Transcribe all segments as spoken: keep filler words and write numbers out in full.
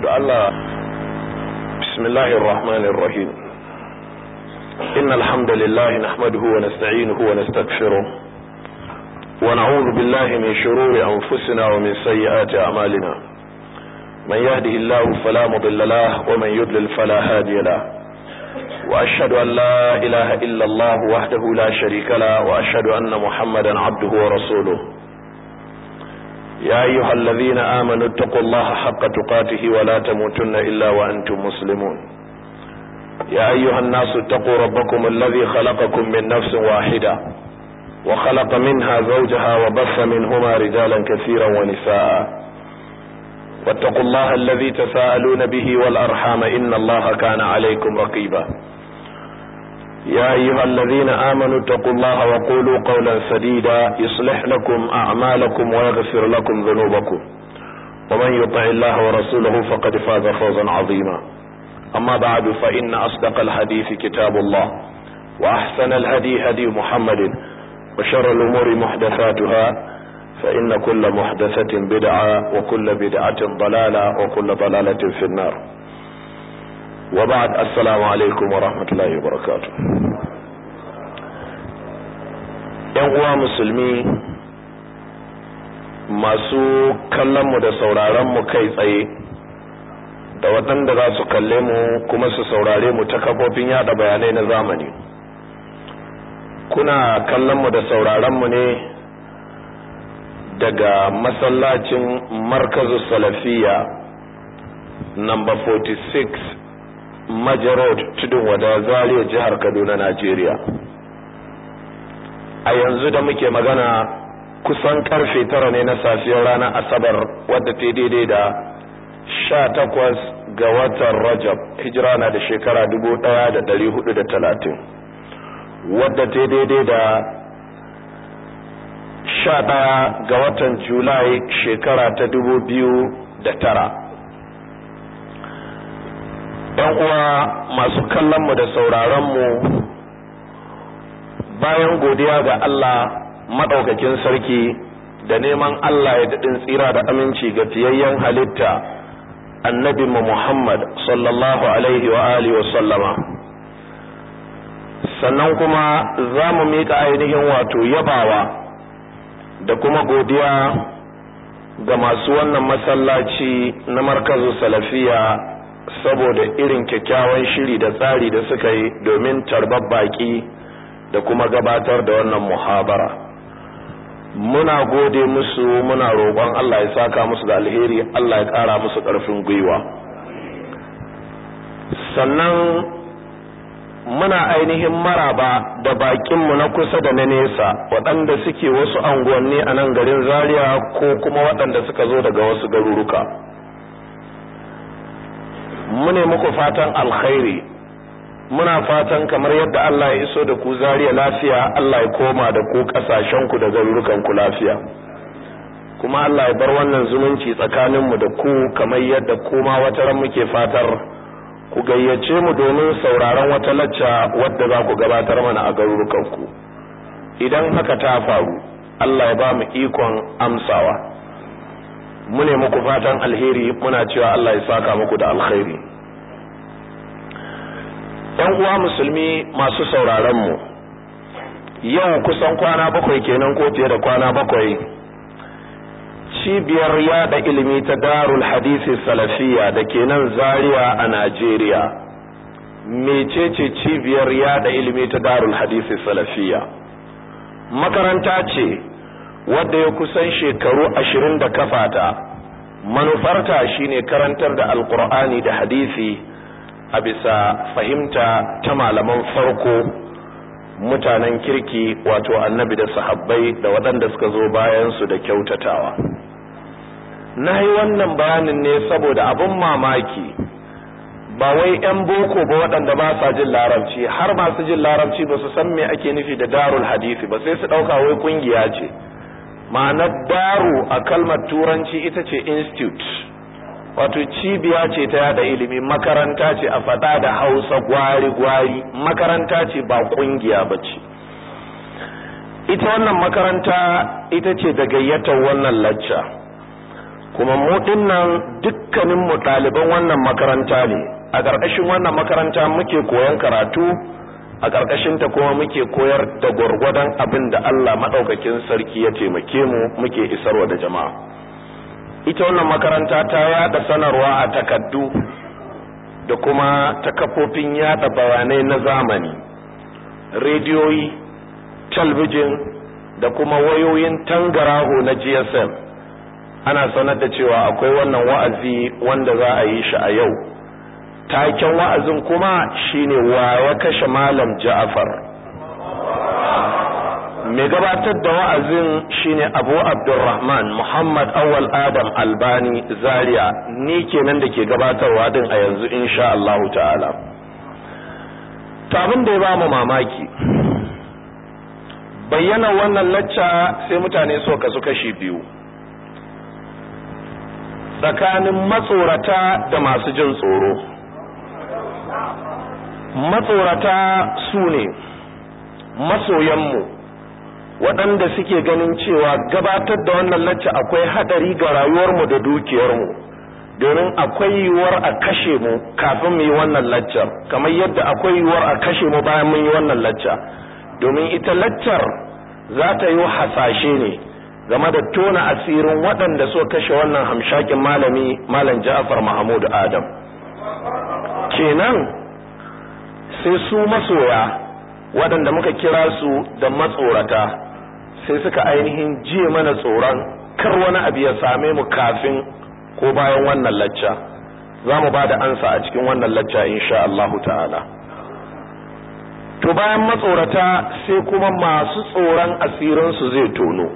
الله. بسم الله الرحمن الرحيم. إن الحمد لله نحمده ونستعينه ونستغفره ونعوذ بالله من شرور أنفسنا ومن سيئات أعمالنا. من يهده الله فلا مضل له ومن يضلل فلا هادي له. وأشهد أن لا إله إلا الله وحده لا شريك له وأشهد أن محمدا عبده ورسوله. يا أيها الذين آمنوا اتقوا الله حق تقاته ولا تموتن إلا وأنتم مسلمون. يا أيها الناس اتقوا ربكم الذي خلقكم من نفس واحدة وخلق منها زوجها وبث منهما رجالا كثيرا ونساء. واتقوا الله الذي تساءلون به والأرحام إن الله كان عليكم رقيبا. يا أيها الذين آمنوا اتقوا الله وقولوا قولا سديدا يصلح لكم أعمالكم ويغفر لكم ذنوبكم ومن يطع الله ورسوله فقد فاز فوزا عظيما. أما بعد فإن أصدق الحديث كتاب الله وأحسن الهدي هدي محمد وشر الأمور محدثاتها فإن كل محدثة بدعة وكل بدعة ضلالة وكل ضلالة في النار. وبعد السلام عليكم ورحمة الله وبركاته. ‘Yan uwa musulmi masu kallonmu da sauraronmu kai tsaye da waɗanda za su kalle mu kuma su saurare mu ta kafofin yada bayanai na zamani, kuna kallonmu da sauraronmu ne daga masallacin Markazu Salafiya number forty-six Maja Road, Tudun Wada, Zaria, jihar Kaduna, Najeriya. A yanzu da muke magana kusan karfe tara ne na safiyar ranar Asabar, wadda ta daidai da sha takwas ga watan Rajab, hijira na da shekara dubu ɗaya da ɗari hudu da talatin, wadda ta daidai da sha ɗaya ga watan Julai shekara ta dubu biyu da tara. ‘Yan uwa masu kallonmu da sauraronmu, bayan godiya ga Allah maɗaukakin sarki da neman Allah ya daɗin tsira da aminci ga fiyayyen halitta annabi Muhammad sallallahu alaihi wa alihi wa sallama, sannan kuma za mu miƙa ainihin wato yabawa da kuma godiya ga masu wannan masallaci na Markazu Salafiya saboda irin kyakkyawan shiri da tsari da suka yi domin tarbar baki da kuma gabatar da wannan muhabara. Muna gode musu, muna roƙon Allah ya saka musu da alheri, Allah ya ƙara musu ƙarfin gwiwa. Sannan muna ainihin maraba da bakinmu na kusa da na nesa waɗanda suke wasu anguwanni a nan garin Zaria ko kuma waɗanda suka zo daga wasu garuruka. Mune muku fatan alkhairi, muna fatan kamar yadda Allah ya iso da ku Zaria lafiya, Allah ya koma da ku kasashenku da garurukanku lafiya, kuma Allah ya bar wannan zumunci tsakaninmu da ku kamar yadda kuma wata ran muke fatar ku gayyace mu domin sauraron wata lacca wadda za ku gabatar mana a garurukanku. Idan haka ta faru, Allah ya ba mu ikon amsawa. Mune muku fatan alheri, muna cewa Allah ya saka muku da alkhairi. ‘Yan uwa musulmi masu sauraron mu, yau kusan kwana bakwai kenan ko fiye da kwana bakwai, cibiyar yada ilimi ta Darul Hadisi Salafiya da ke nan Zaria a Najeriya. Mecece cibiyar yada ilimi ta Darul Hadisi Salafiya? Makaranta ce wadda ya kusan shekaru ashirin da kafata. Manufarta shine karantar da Alkur'ani da hadisi a bisa fahimta ta malaman farko, mutanen kirki, wato annabi da sahabbai da waɗanda suka zo bayan su da kyautatawa. Na yi wannan bayanin ne saboda abin mamaki, ba wai ‘yan boko ba waɗanda ba sa jin larabci, har masu jin larabci ba su san me ake nufi da darul hadisi ba, sai su ɗauka wai ƙungiya ce. Ma'anar daru a kalmar turanci ita ce institute, wato cibiya ce ta yada ilimi, makaranta ce a faɗa da Hausa gwari-gwari, makaranta ce ba ƙungiya ba ce. Ita wannan makaranta ita ce da gayyatar wannan lacca. kuma mu dinnan dukkanin mu ɗaliban wannan makaranta ne. A ƙarƙashin wannan makaranta muke koyon karatu, a ƙarƙashin ta kuma muke koyar da gwargwadon abin da Allah madaukakin sarki ya taimake mu muke isarwa da jama'a. Ita wannan makaranta ta yada sanarwa a takaddu da kuma ta kafofin yada bayanai na zamani, rediyoyi, talbijin da kuma wayoyin tangaraho na G S M. Ana sanar da cewa akwai wannan wa'azi wanda za a yi shi a yau. Taken wa'azin kuma shine wa ya kashe Malam Ja'far. Mai gabatar da wa'azin shine Abu Abdurrahman Muhammad Awwal Adam Albani Zaria, ni kenan da ke gabatarwa din a yanzu insha Allah ta'ala. To abin da ya ba mu mamaki, bayyana wannan lacca sai mutane so kasu kashi biyu, tsakanin matsorata da masu jin tsoro. Matsorata su ne masoyanmu waɗanda suke ganin cewa gabatar da wannan lacca akwai haɗari ga rayuwarmu da dukiyarmu, domin akwai yiwuwar a kashe mu kafin mu yi wannan laccar, kamar yadda akwai yiwuwar a kashe mu bayan mun yi wannan lacca, domin ita laccar za ta yi hasashe ne game da tona asirin waɗanda so kashe wannan hamshakin malami Malam Ja'far Mahmud Adam. Kenan sai su masoya waɗanda muka kira su da matsorata sai suka ainihin jiye mana tsoron kar wani abu ya same mu kafin ko bayan wannan lacca. Za mu ba da ansa a cikin wannan lacca insha Allah ta'ala. To bayan matsorata sai kuma masu tsoron asirinsu zai tono.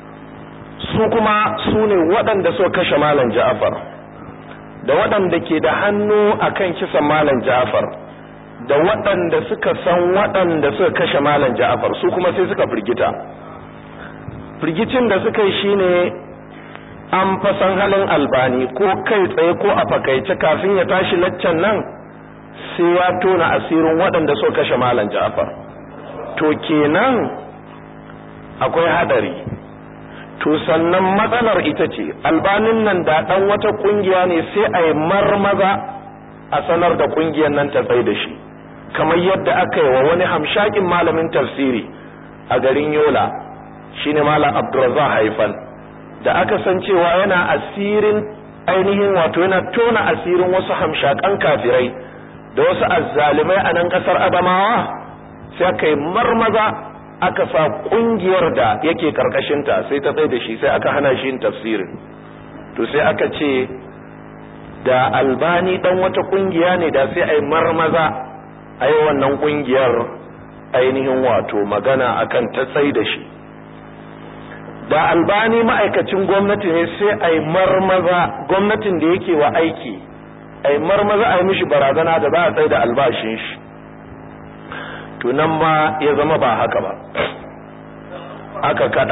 Su kuma su ne waɗanda suka kashe Malam Ja'far, da waɗanda ke da hannu akan kisan Malam Ja'far, da waɗanda suka san waɗanda suka kashe Malam Ja'far. Su kuma sai suka firgita. Firgicin da suka yi shine an fasan halin Albani, ko kai tsaye ko a fakaice kafin ya tashi laccan nan sai ya tona asirin waɗanda suka kashe Malam Ja'far. To kenan akwai hadari. To sannan matsalar ita ce Albanin nan da dan wata kungiya ne sai a yi marmaza a sanar da kungiyar nan ta tsaye da shi, kamar yadda aka yi wa wani hamshakin malamin tafsiri a garin Yola, shine Malam Abdurrazzaq Haifan, da aka san cewa yana asirin ainihin wato yana tona asirin wasu hamshakan kafirai da wasu azzalimai a nan kasar Adamawa, sai aka yi marmaza aka sa kungiyar da yake karkashin ta sai ta tsaye da shi, sai aka hana shi yin tafsirin. To sai aka ce da Albani dan wata kungiya ne da sai ai marmaza ai wannan kungiyar ainihin wato magana akan ta tsaye da shi. Da Albani ma'aikacin gwamnati ne sai ai marmaza gwamnatin da yake wa aiki ai marmaza ai mishi barazana da za a tsaye da albashin shi. To nan ma ya zama ba haka ba, aka kada,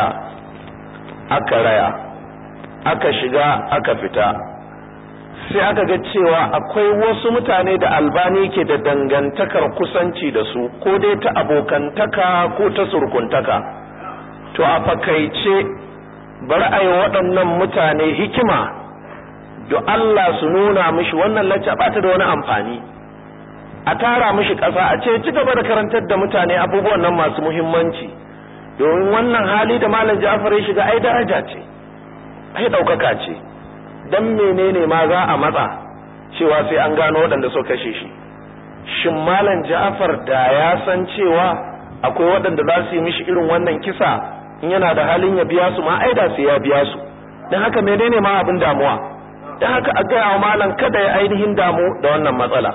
aka raya, aka shiga, aka fita, sai aka ga cewa akwai wasu mutane da Albani ke da dangantakar kusanci da su, ko dai ta abokantaka ko ta surkuntaka. To a fakaice bari a yi waɗannan mutane hikima da Allah su nuna mishi wannan lacca ba ta da wani amfani, a tara mishi ƙasa a ce ci gaba da karantar da mutane abubuwan nan masu muhimmanci, domin wannan hali da Malam Ja'far ya shiga ai daraja ce, ai ɗaukaka ce. Dan menene ma za a matsa cewa sai an gano waɗanda suka kashe shi? Shin Malam Ja'far da ya san cewa akwai waɗanda za su yi mishi irin wannan kisa, in yana da halin ya biya su ma ai da sai ya biya su. Dan haka menene ma abin damuwa? Dan haka a gaya wa malam kada ya ainihin damu da wannan matsala.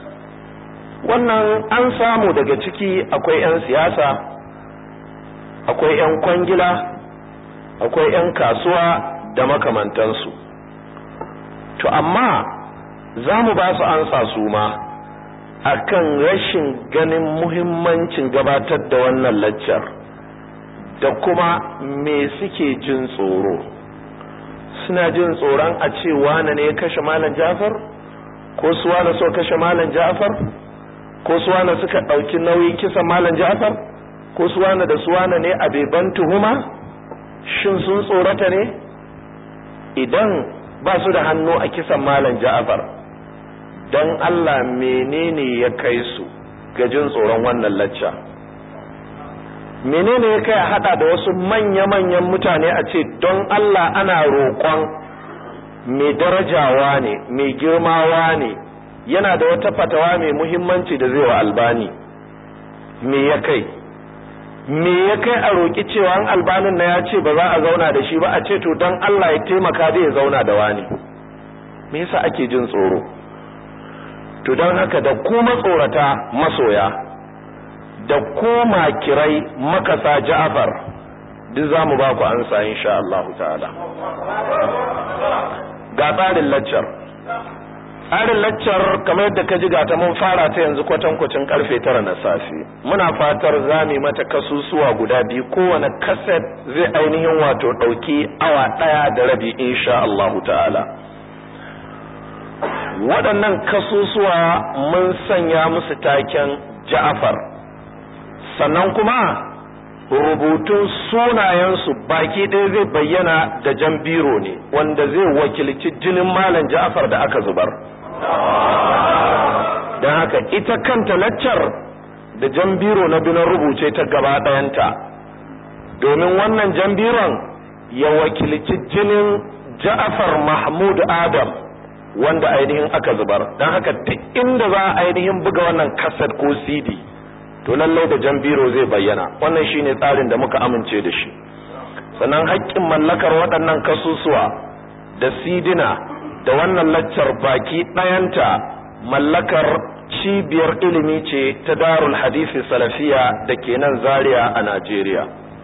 Wannan an samu daga ciki akwai 'yan siyasa, akwai 'yan kwangila, akwai 'yan kasuwa da makamantansu. To amma za mu ba su ansa su ma akan rashin ganin muhimmancin gabatar da wannan laccar da kuma me suke jin tsoro. Suna jin tsoron a ce wane ne ya kashe Malam Ja'far, ko su wane so kashe Malam Ja'far, ko su wane suka ɗauki nauyin kisan Malam Ja'far, ko su wane da su wane ne a beban tuhuma? Shin sun tsorata ne? Idan ba su da hannu a kisan malam Ja'far, dan Allah menene ya kai su ga jin tsoron wannan lacca? Menene ya kai a hada da wasu manya-manyan mutane a ce don Allah ana roƙon mai darajawa ne, mai girmawa ne, yana da wata fatawa mai muhimmanci da zai wa Albani? Me ya kai? Me ya kai a roƙi cewa an Albanin na ya ce ba za a zauna da shi ba, a ce to don Allah ya taimaka da ya zauna da wani? Me yasa ake jin tsoro? To don haka da ku matsorata masoya, da ku makirai makasa Ja'far, duk za mu ba ku ansa insha Allah ta'ala. Ga tsarin laccar. Tsarin laccar kamar yadda ka ji gata mun fara ta yanzu kwatankwacin karfe tara na safe. Muna fatar za mu mata kasusuwa guda biyu, kowane kaset zai ainihin wato ɗauki awa ɗaya da rabi insha Allah ta'ala. Waɗannan kasusuwa mun sanya musu taken Ja'far, sannan kuma rubutun sunayensu baki ɗaya zai bayyana da jan biro ne wanda zai wakilci jinin malam Ja'far da aka zubar. Don haka ita kanta laccar da jan biro na binan rubuce ta gaba ɗayanta, domin wannan jan biron ya wakilci jinin Ja'far Mahmud Adam wanda ainihin aka zubar. Don haka duk inda za a ainihin buga wannan kaset ko C D, to lallai da jan biro zai bayyana. Wannan shine tsarin da muka amince da shi. Sannan haƙƙin mallakar waɗannan kasusuwa da sidina da wannan laccar baki ɗayanta mallakar cibiyar ilimi ce ta Darul Hadisi Salafiya da ke nan Zaria a Najeriya.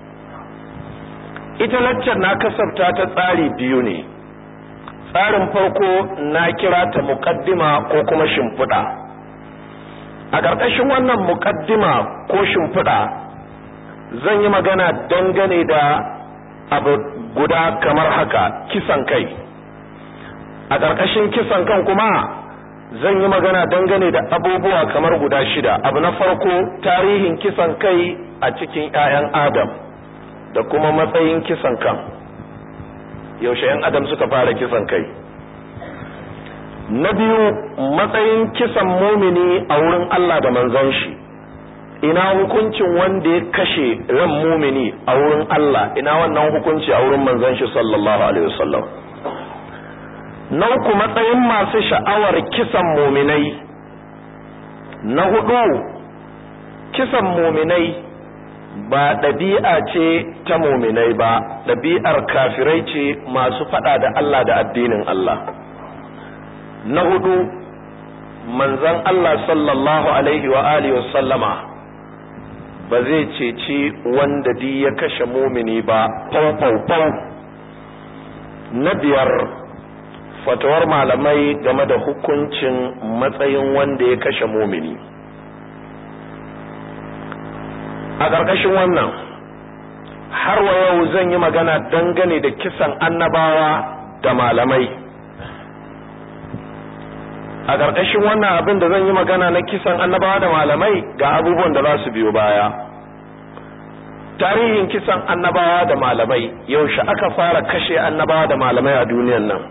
Ita laccar na kasafta ta tsari biyu ne. Tsarin farko na kira ta muqaddima ko kuma shimfiɗa. A ƙarƙashin wannan muƙaddima ko shimfiɗa zan yi magana dangane da abu guda kamar haka, kisan kai. A ƙarƙashin kisan kan kuma zan yi magana dangane da abubuwa kamar guda shida. Abu na farko, tarihin kisan kai a cikin ƴaƴan Adam da kuma matsayin kisan kan. Yaushe ƴan Adam suka fara kisan kai? Na biyu, matsayin kisan mumini a wurin Allah da manzon shi. Ina hukuncin wanda ya kashe ran mumini a wurin Allah, ina wannan hukunci a wurin manzon shi sallallahu alaihi wasallam. Na uku, matsayin masu sha'awar kisan muminai. Na hudu, kisan muminai ba ɗabi'a ce ta muminai ba, ɗabi'ar kafirai ce masu faɗa da Allah da addinin Allah. Na hudu, manzon Allah sallallahu alaihi wa alihi wasallama ba zai ceci wanda di ya kashe mumini ba fau fau fau. Na biyar, fatawar malamai game da hukuncin matsayin wanda ya kashe mumini. A ƙarƙashin wannan, har wa yau zan yi magana dangane da kisan annabawa da malamai. A ƙarƙashin wannan abin da zan yi magana na kisan annabawa da malamai ga abubuwan da za su biyo baya. Tarihin kisan annabawa da malamai, yaushe aka fara kashe annabawa da malamai a duniyan nan.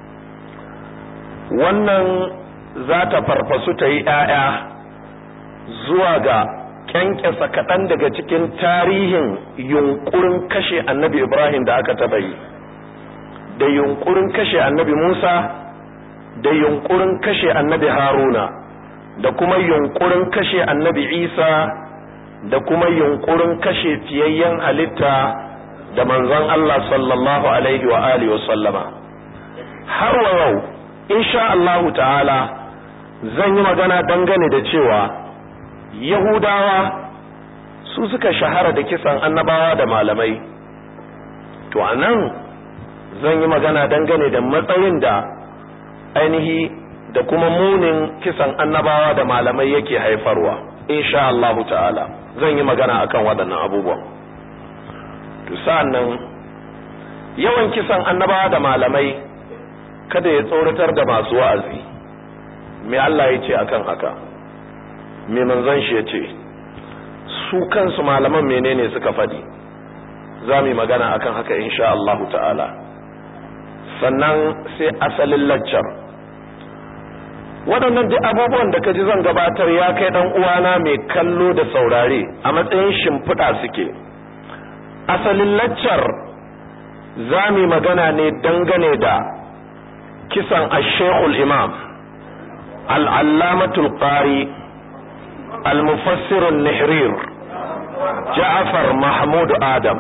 Wannan za ta farfasu ta yi ‘ya'ya zuwa ga kyankyasa kaɗan daga cikin tarihin yunkurin kashe annabi Ibrahim da aka taɓa yi, da yunkurin kashe annabi Musa, da yunkurin kashe annabi Haruna, da kuma yunkurin kashe annabi Isa, da kuma yunkurin kashe fiyayyen halitta da manzon Allah sallallahu alaihi wa alihi wa sallama. Har wa yau insha Allahu ta'ala zan yi magana dangane da cewa Yahudawa su suka shahara da kisan annabawa da malamai. To anan zan yi magana dangane da matsayin da ainihi da kuma munin kisan annabawa da malamai yake haifarwa. Insha Allahu ta'ala zan yi magana akan waɗannan abubuwan. To sa'annan yawan kisan annabawa da malamai kada ya tsoratar da masu wa'azi. Me Allah ya ce akan haka? Me manzon shi ya ce? Su kansu malaman menene suka faɗi? Za mu yi magana akan haka insha Allah ta'ala. sannan sai asalin laccar. Waɗannan duk abubuwan da kaji zan gabatar ya kai ɗan uwana mai kallo da saurare a matsayin shimfiɗa suke. Asalin laccar za mu magana ne dangane da kisan ash-Shaykhul Imam al-Allamatul Qari al-Mufassirun Nihrir Ja'far Mahmud Adam.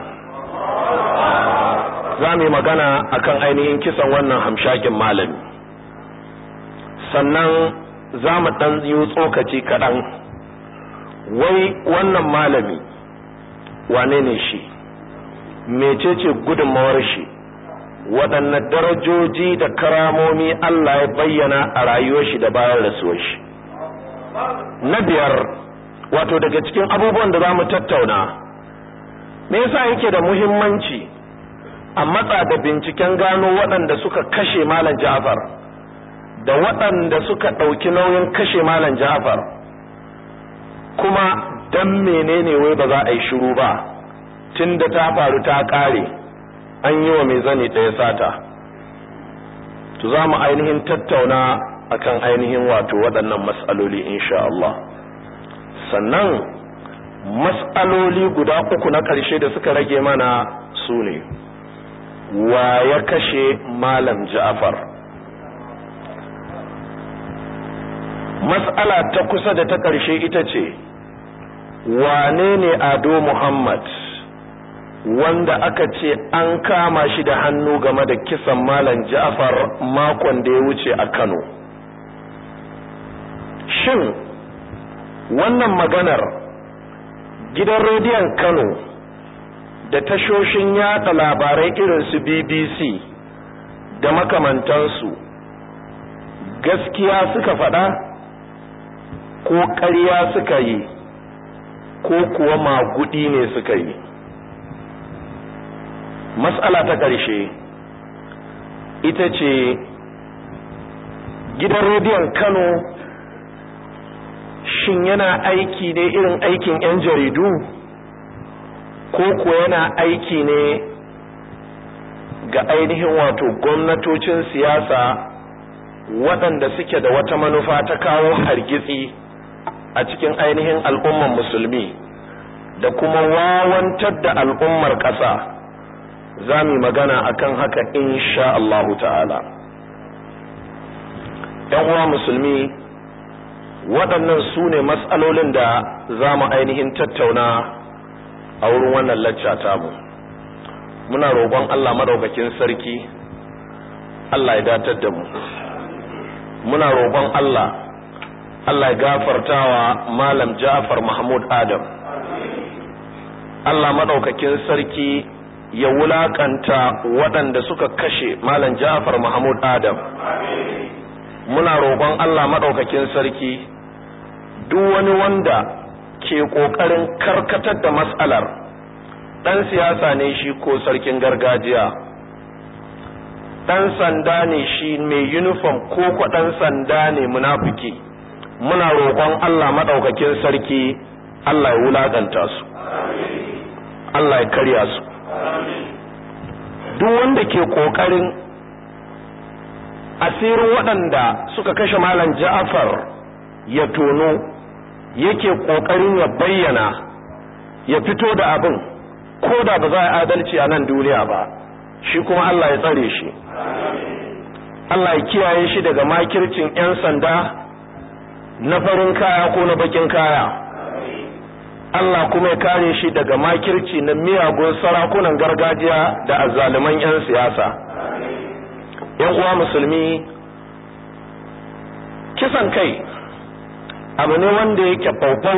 Za mu magana akan ainihin kisan wannan hamshakin malami, sannan za mu ɗan yi tsokaci kaɗan. Wai wannan malami wane ne shi, mecece gudunmawar shi, waɗanne darajoji da karamomi Allah ya bayyana a rayuwar shi da bayan rasuwar shi. Na biyar, wato daga cikin abubuwan da za mu tattauna, me yasa yake da muhimmanci a matsa da binciken gano waɗanda suka kashe Malam Ja'far da waɗanda suka ɗauki nauyin kashe Malam Ja'far, kuma dan menene wai ba za a yi shiru ba tunda ta faru ta ƙare, an yi wa mai zani ɗaya sata. To za mu ainihin tattauna akan ainihin wato waɗannan mas'aloli insha Allah. Sannan mas'aloli guda uku na ƙarshe da suka rage mana su ne: wa ya kashe Malam Ja'far? Mas'ala ta kusa da ta ƙarshe ita ce, wane ne Ado Muhammad, wanda aka ce an kama shi da hannu game da kisan Malam Ja'far makon da ya wuce a Kano? Shin wannan maganar gidan rediyon Kano da tashoshin yada labarai irin su B B C da makamantansu gaskiya suka faɗa ko ƙarya suka yi ko kuwa magudi ne suka yi? Mas'ala ta ƙarshe ita ce, gidan rediyon Kano shin yana aiki ne irin aikin 'yan jaridu ko kuwa yana aiki ne ga ainihin wato gwamnatocin siyasa waɗanda suke da wata manufa ta kawo hargitsi a cikin ainihin al'ummar musulmi da kuma wawantar da al'ummar ƙasa? Za mu magana akan haka insha Allah ta'ala. ‘Yan uwa musulmi, waɗannan su ne matsalolin da za mu ainihin tattauna a wurin wannan lacca tamu. Muna roƙon Allah madaukakin sarki Allah ya datar da mu. Muna roƙon Allah Allah ya gafartawa Malam Ja'far Mahmud Adam. Allah madaukakin sarki ya wulakanta waɗanda suka kashe Malam Ja'far Mahmud Adam. Muna roƙon Allah madaukakin sarki duk wani wanda ke kokarin karkatar da mas'alar, dan siyasa ne shi ko sarkin gargajiya, dan sanda ne shi mai uniform ko ko dan sanda ne munafiki, muna roƙon Allah madaukakin sarki Allah ya wulakanta su, Allah ya karya su. Duk wanda ke kokarin asirin waɗanda suka kashe Malam Ja'far ya tono, yake kokarin ya bayyana, ya fito da abin, ko da ba za a adalci a nan duniya ba, shi kuma Allah ya tsare shi, Allah ya kiyaye shi daga makircin 'yan sanda na farin kaya ko na bakin kaya, Allah kuma ya kare shi daga makirci na miyagun sarakunan gargajiya da azzaluman 'yan siyasa. ‘Yan uwa musulmi, kisan kai abu ne wanda yake faufau,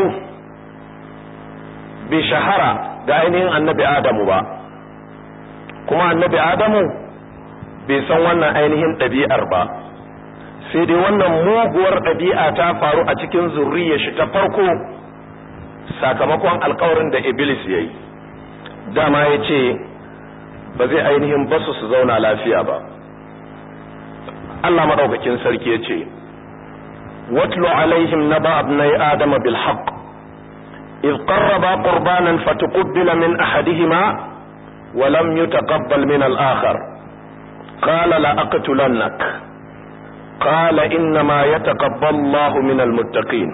bai shahara ga ainihin annabi Adamu ba, kuma annabi Adamu bai san wannan ainihin ɗabi'ar ba, sai dai wannan muguwar ɗabi'a ta faru a cikin zurriyar shi ta farko sakamakon alkawarin da Iblis ya yi. Dama ya ce ba zai ainihin basu su zauna lafiya ba. Allah maɗaukakin sarki ya ce, واتل عليهم نبأ ابني آدم بالحق إذ قربا قربانا فتقبل من أحدهما ولم يتقبل من الآخر qala la aqtulannak qala inna ma yataqabbalu Allahu minal muttaqin.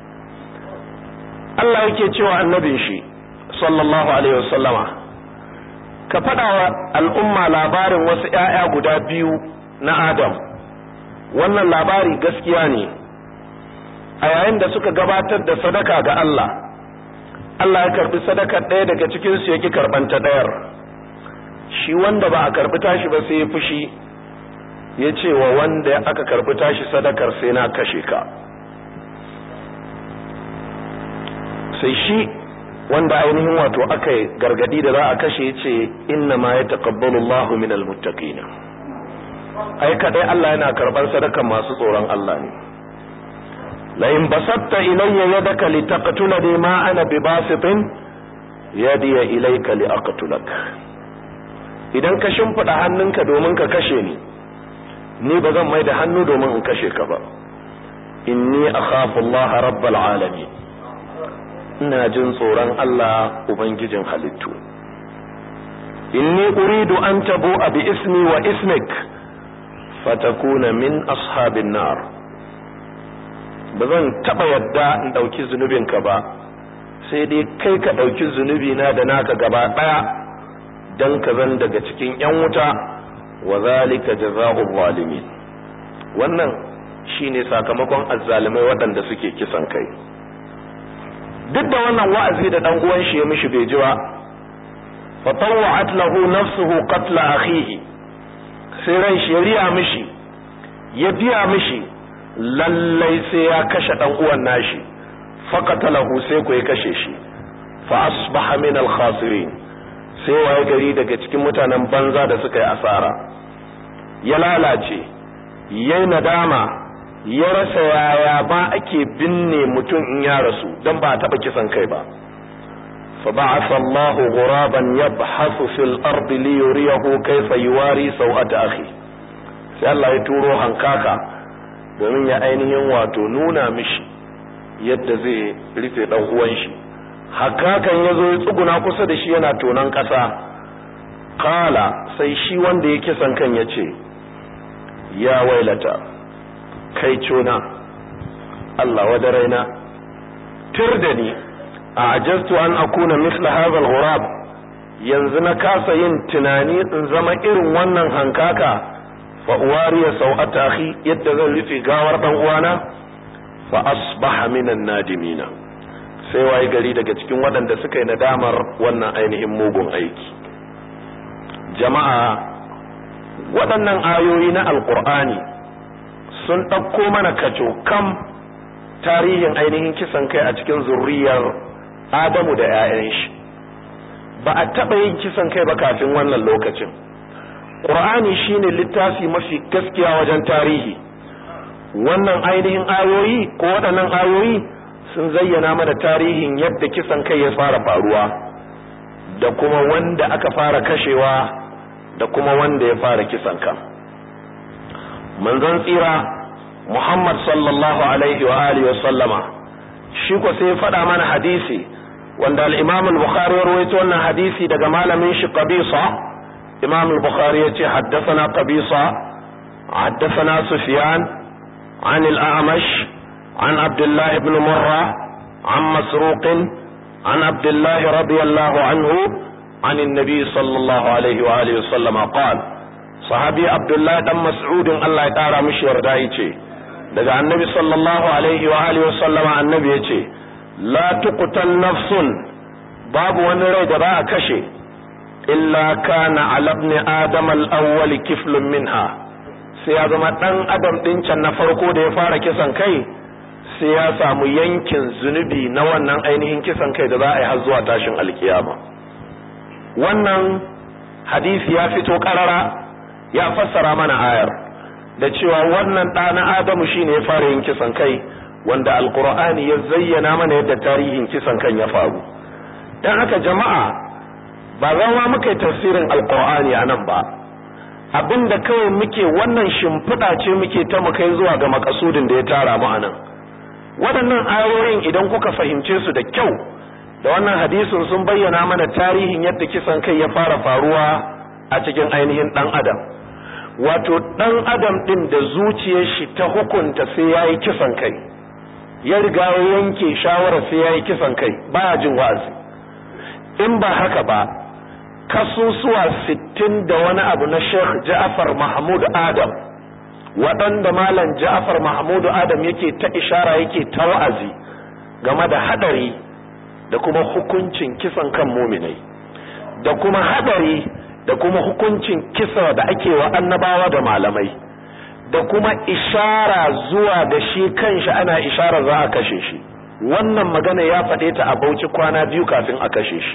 Allah yake cewa annabin shi sallallahu alaihi wasallama, ka faɗa wa al'umma labarin wasu ‘ya'ya guda biyu na Adam, wannan labari gaskiya ne. A yayin da suka gabatar da sadaka ga Allah, Allah ya karɓi sadakar ɗaya daga cikinsu ya ƙi karɓanta ɗayar. Shi wanda ba a karɓi tashi ba sai ya fushi, ya ce wa wanda aka karɓi tashi sadakar sai na kashe ka. Sai shi wanda ainihin wato aka yi gargadi da za a kashe ce inna ma ya taqabbalu Allahu minal muttaqin. Ai kadai Allah yana karban sadakan masu tsoron Allah ne. La in basatta ilayya yadaka litaqtulani ma ana bibasitin yadi ilayka liaqtulak. Idan ka shimfida hannunka domin ka kashe ni, ni ba zan mai da hannu domin in kashe ka ba. Inni akhafu Allah rabbal alamin. Ina jin tsoron Allah ubangijin halittu. Inni uridu an tabu'a bi ismi wa ismik fatakuna min ashabin nar. Bazan taba yadda in dauki zunubinka ba, sai dai kai ka dauki zunubi na da naka gaba daya dan ka zan daga cikin yan wuta, wa zalika jazaa'ul zalimin. Wannan shine sakamakon azzalimai waɗanda suke kisan kai. Duk da wannan wa'azi da dan uwan shi ya mishi bai ji ba, fa tawwa'at lahu nafsuhu qatl akhihi, sai ran shi ya riya mishi, ya biya mishi lallai sai ya kashe dan uwan nashi, fa qatalahu sai ko ya kashe shi, fa asbaha min al-khasirin, sai waye gari daga cikin mutanen banza da suka yi asara, ya lalace, yayi nadama, ya rasa yaya ba ake binne mutum in ya rasu dan ba a taba kisan kai ba. Fa ba'atha Allahu ghuraban yabhathu fil ardi li yuriyahu kayfa yuwari sawata akhi. Sai Allah ya turo hankaka domin ya ainihin wato nuna mishi yadda zai rufe dan uwan shi. Hakakan yazo ya tsuguna kusa da shi yana tonan kasa. Qala, sai shi wanda ya kisan kan yace, ya wailata, kai cona, Allah wadaraina, tir da ni, a ajastu an akuna misla hadha al-ghurab, yanzu na kasa yin tunani in zama irin wannan hankaka, fa uwariya sau'ata akhi, yadda zan rufe gawar dan uwana, fa asbaha minan nadimina. Sai waye gari daga cikin waɗanda suka yi nadamar wannan ainihin mugun aiki. Jama'a, waɗannan ayoyi na alqur'ani sun ɗauko mana kaco kam tarihin ainihin kisan kai a cikin zurriyar Adamu da ‘ya'yan shi. Ba a taɓa yin kisan kai ba kafin wannan lokacin. Ƙur'ani shine littafi mafi gaskiya wajen tarihi. Wannan ainihin ayoyi ko waɗannan ayoyi sun zayyana mana tarihin yadda kisan kai ya fara faruwa, da kuma wanda aka fara kashewa, da kuma wanda ya fara kisan kan. Manzon tsira Muhammad sallallahu alaihi wa alihi wa sallama shi ko sai faɗa mana hadisi wanda al-Imam al-Bukhari ya rawaito wannan hadisi daga malamin shi Qabisa. Imam al-Bukhari yace haddathana Qabisa, haddathana Sufyan an al-A'mash an Abdullah ibn Murra an Masruq an Abdullah radiyallahu anhu an an-nabi sallallahu alaihi wa alihi wa sallama qala, sahabi Abdullah dan Mas'udin Allah ya tara mishi yarda yace daga annabi sallallahu alaihi wa alihi wasallama annabi yace la tuqtal nafsun, babu wani rai da ba a kashe illa kana ala ibn adam al-awwal kiflun minha, sai ya zama dan adam din can na farko da ya fara kisan kai sai ya samu yankin zunubi na wannan ainihin kisan kai da za a yi har zuwa tashin alkiyama. Wannan hadisi ya fito karara ya fassara mana ayar da cewa wannan ɗa na Adamu shine ya fara yin kisan kai, wanda alqur'ani ya zayyana mana yadda tarihin kisan kan ya faru. Dan haka jama'a, ba zama muka yi tafsirin alqur'ani anan ba, abinda kawai muke wannan shimfiɗa ce muke ta mu kai zuwa ga makasudin da ya tara mu anan. Waɗannan ayoyin idan kuka fahimce su da kyau, da wannan hadisin sun bayyana mana tarihin yadda kisan kai ya fara faruwa a cikin ainihin ɗan adam. wato dan adam din da zuciyar shi ta hukunta sai yayi kisan kai, ya riga ya yanke shawara sai yayi kisan kai, baya jin wa'azi. In ba haka ba, kasusuwa sittin da wani abu na Sheikh Ja'far Mahmud Adam, waɗanda Malam Ja'far Mahmud Adam yake ta ishara yake ta wa'azi game da hadari da kuma hukuncin kisan kan muminai, da kuma hadari da kuma hukuncin kisa da ake wa annabawa da malamai, da kuma ishara zuwa da shi kanshi ana ishara za a kashe shi. Wannan magana ya faɗe ta a Bauchi kwana biyu kafin a kashe shi.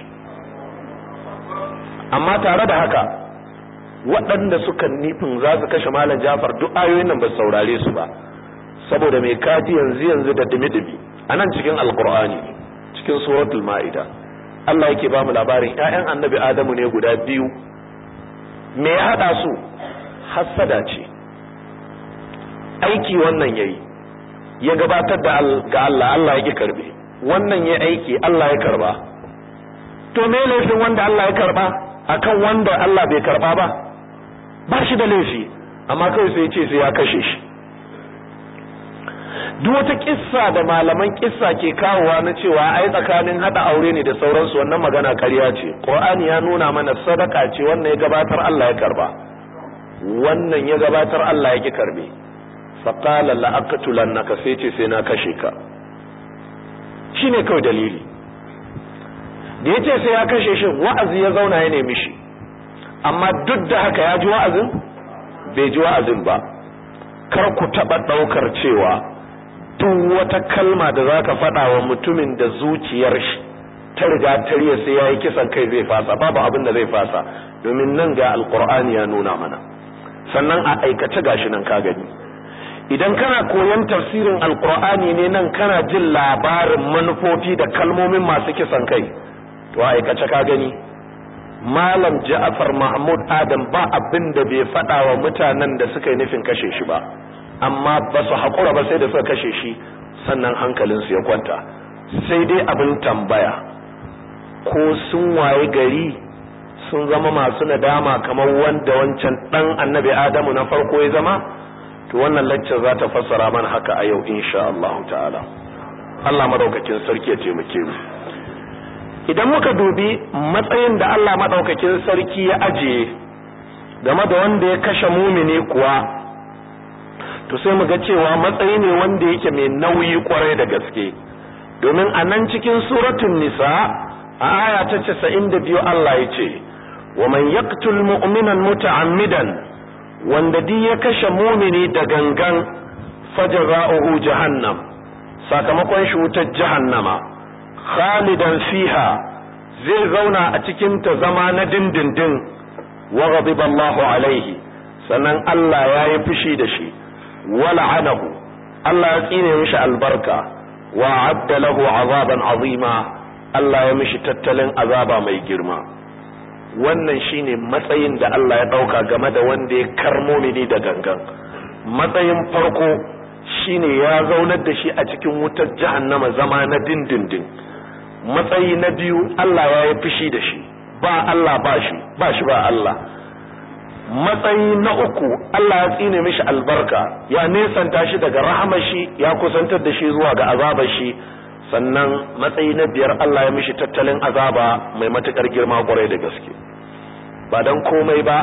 Amma tare da haka, waɗanda suka nufin za su kashe Malam Ja'far duk ayoyin nan ba saurare su ba, saboda mai kafi yanzu yanzu da dimi-dimi a nan cikin Alƙur'ani, cikin suratul Ma'ida, Allah yake ba mu labarin ƴaƴan annabi Adamu ne guda biyu. Me ya haɗa su? Hassada ce. Aiki wannan yayi, ya gabatar da ga Allah, Allah ya ki karbe. Wannan ya aiki, Allah ya karba. To me laifin wanda Allah ya karba akan wanda Allah bai karba ba? Ba shi da laifi, amma kawai sai ya ce sai ya kashe shi. Duk wata kissa da malaman kissa ke kawowa na cewa ai tsakanin hada aure ne da sauransu, wannan magana ƙarya ce. Qur'ani ya nuna mana sadaka ce, wannan ya gabatar Allah ya karba, wannan ya gabatar Allah ya ki karbe. Fa qala la aqtulannaka, sai ce sai na kashe ka. Shine kawai dalili. Da yace sai ya kashe shi, wa'azi ya zauna ya nemi shi, amma duk da haka ya ji wa'azin? Bai ji wa'azin ba. Kar ku taba daukar cewa duk wata kalma da zaka faɗa wa mutumin da zuciyar shi ta riga tariya sai yayi kisan kai zai fasa. Babu abin da zai fasa, domin nan ga Alqur'ani ya nuna mana, sannan a aikace gashi nan ka gani. Idan kana koyon tafsirin Alqur'ani ne nan kana jin labarin manufofi da kalmomin masu kisan kai, to a aikace ka gani. Malam Ja'far Mahmud Adam ba abin da bai faɗa wa mutanen da suka yi nufin kashe shi ba, amma ba su haƙura ba sai da suka kashe shi, sannan hankalinsu ya kwanta. Sai dai abin tambaya, ko sun waye gari sun zama masu nadama kamar wanda wancan ɗan annabi Adamu na farko ya zama? To wannan lecture za ta fassara mana haka a yau insha Allah ta'ala. Allah madaukakin sarki ya taimake mu. Idan muka dubi matsayin da Allah madaukakin sarki ya ajiye game da wanda ya kashe mumini kuwa, to sai mu ga cewa matsayi ne wanda yake mai nauyi kwarai da gaske. Domin a nan cikin suratul Nisa a aya ta casa'in da biyu Allah ya ce, wa man yaqtul mu'minan muta'ammidan, wanda di ya kashe mumini da gangan, fajra'uhu jahannam, sakamakon shi wutar jahannama, khalidan fiha, zai zauna a cikin ta zama na dindindin, wa ghadiba Allahu alaihi, sannan Allah ya yi fushi da shi, wa la'anahu, Allah ya tsine mishi albarka, wa adda lahu azaban azima, Allah ya mishi tattalin azaba mai girma. Wannan shine matsayin da Allah ya dauka game da wanda ya karmo mini da gangan. Matsayin farko shine ya zaunar da shi a cikin wutar jahannama zama na dindindin. Matsayi na biyu, Allah ya yi fushi da shi, ba Allah ba shi, ba shi ba Allah. Matsayi na uku, Allah ya tsine mishi albarka, ya nesanta shi daga rahamar shi, ya kusantar da shi zuwa ga azabar shi. Sannan matsayi na biyar, Allah ya mishi tattalin azaba mai matukar girma kwarai da gaske. Ba dan komai ba,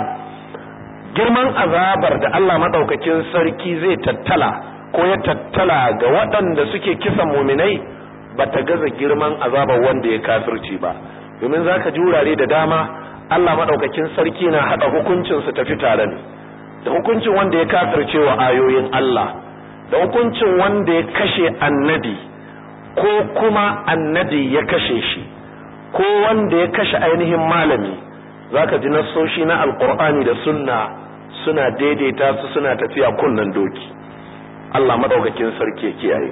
girman azabar da Allah madaukakin sarki zai tattala ko ya tattala ga waɗanda suke kisan muminai ba ta gaza girman azabar wanda ya kafirci ba. Domin zaka ji wurare da dama Allah madaukakin sarki na hada hukuncin su tafi tare ne, da hukuncin wanda ya kafirce wa ayoyin Allah, da hukuncin wanda ya kashe annabi ko kuma annabi ya kashe shi, ko wanda ya kashe ainihin malami. Zaka ji nassoshi na alqur'ani da sunna suna daidaita su, suna tafiya kunnan doki. Allah madaukakin sarki ya kiyaye.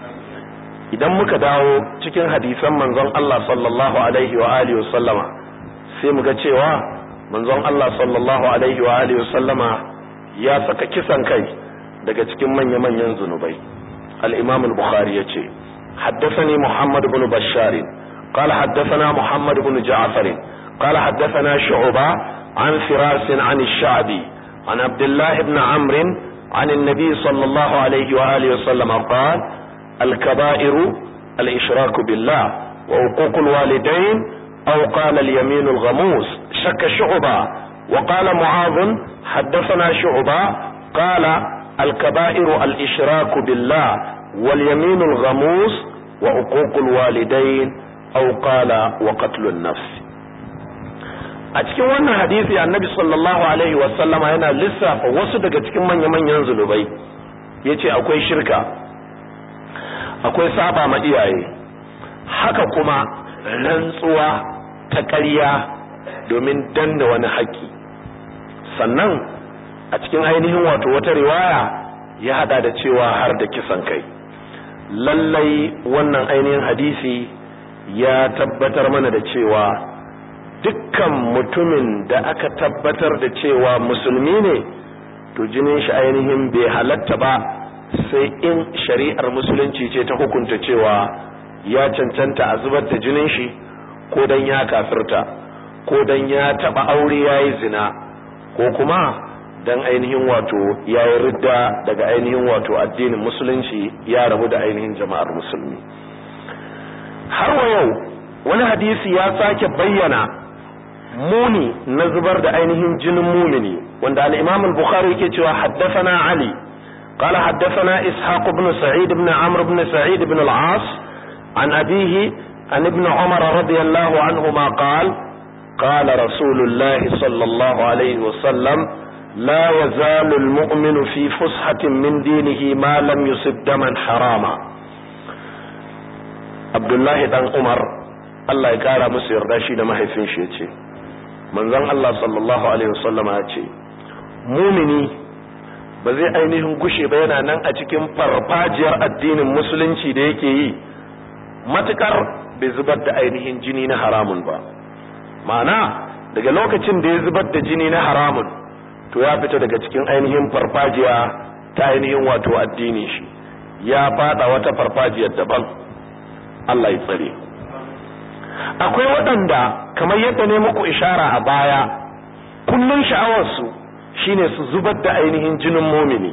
Idan muka dawo cikin hadisan manzon Allah sallallahu alaihi wa alihi wa sallama, sai muga cewa manzon Allah sallallahu alaihi wa alihi wa sallama ya saka kisan kai daga cikin manya-manyan zunubai. Al-Imam al-Bukhari yace, حدثني محمد بن بشار قال حدثنا محمد بن جعفر قال حدثنا شعبة عن فراس عن الشعبي عن عبد الله بن عمرو عن النبي صلى الله عليه وآله وسلم قال الكبائر الإشراك بالله وعقوق الوالدين أو قال اليمين الغموس. شك شعبة وقال معاذ حدثنا شعبة قال الكبائر الإشراك بالله واليمين الغموس وعقوق الوالدين أو قال وقتل النفس. a cikin wannan hadisi annabi sallallahu alaihi wasallama yana lissafa wasu daga cikin manya-manyan zunubai yace akwai shirka, akwai saba ma iyaye, haka kuma rantsuwa ta ƙarya domin danna wani haƙƙi. Sannan a cikin ainihin wato wata riwaya ya hada da cewa har da kisan kai. Lallai wannan ainihin hadisi ya tabbatar mana da cewa dukkan mutumin da aka tabbatar da cewa musulmi ne to jinin shi ainihin bai halatta ba sai in shari'ar musulunci ce ta hukunta cewa ya cancanta a zubar da jinin shi, ko dan ya kafirta, ko dan ya taba aure yayi zina, ko kuma dan ainihin wato yayi ridda daga ainihin wato addinin musulunci ya rabu da ainihin jama'ar musulmi. Har wa yau wani hadisi ya sake bayyana muni na zubar da ainihin jinin mumini wanda al-Imam al-Bukhari yake cewa haddathana Ali qala haddathana Ishaq ibn Sa'id ibn Amr ibn Sa'id ibn al-As an abihi an ibn Umar radiyallahu anhuma qala qala Rasulullah sallallahu alayhi wa sallam la yazalu al-mu'minu fi fushatin min dinihi ma lam yusib daman harama. Abdullah dan Umar Allah ya kara musu yarda shi da mahaifin shi yace manzon Allah sallallahu alaihi wasallam ya ce mumini ba zai ainihin gushe ba yana nan a cikin farfajiyar addinin musulunci da yake yi matukar bai zubar da ainihin jini na haramun ba. Ma'ana daga lokacin da ya zubar da jini na haramun to ya fita daga cikin ainihin farfajiya ta ainihin wato addinin shi, ya fada wata farfajiyar daban. Allah ya tsare. Akwai waɗanda kamar yadda ne muku ishara a baya kullun sha'awarsu shine su zubar da ainihin jinin mumini.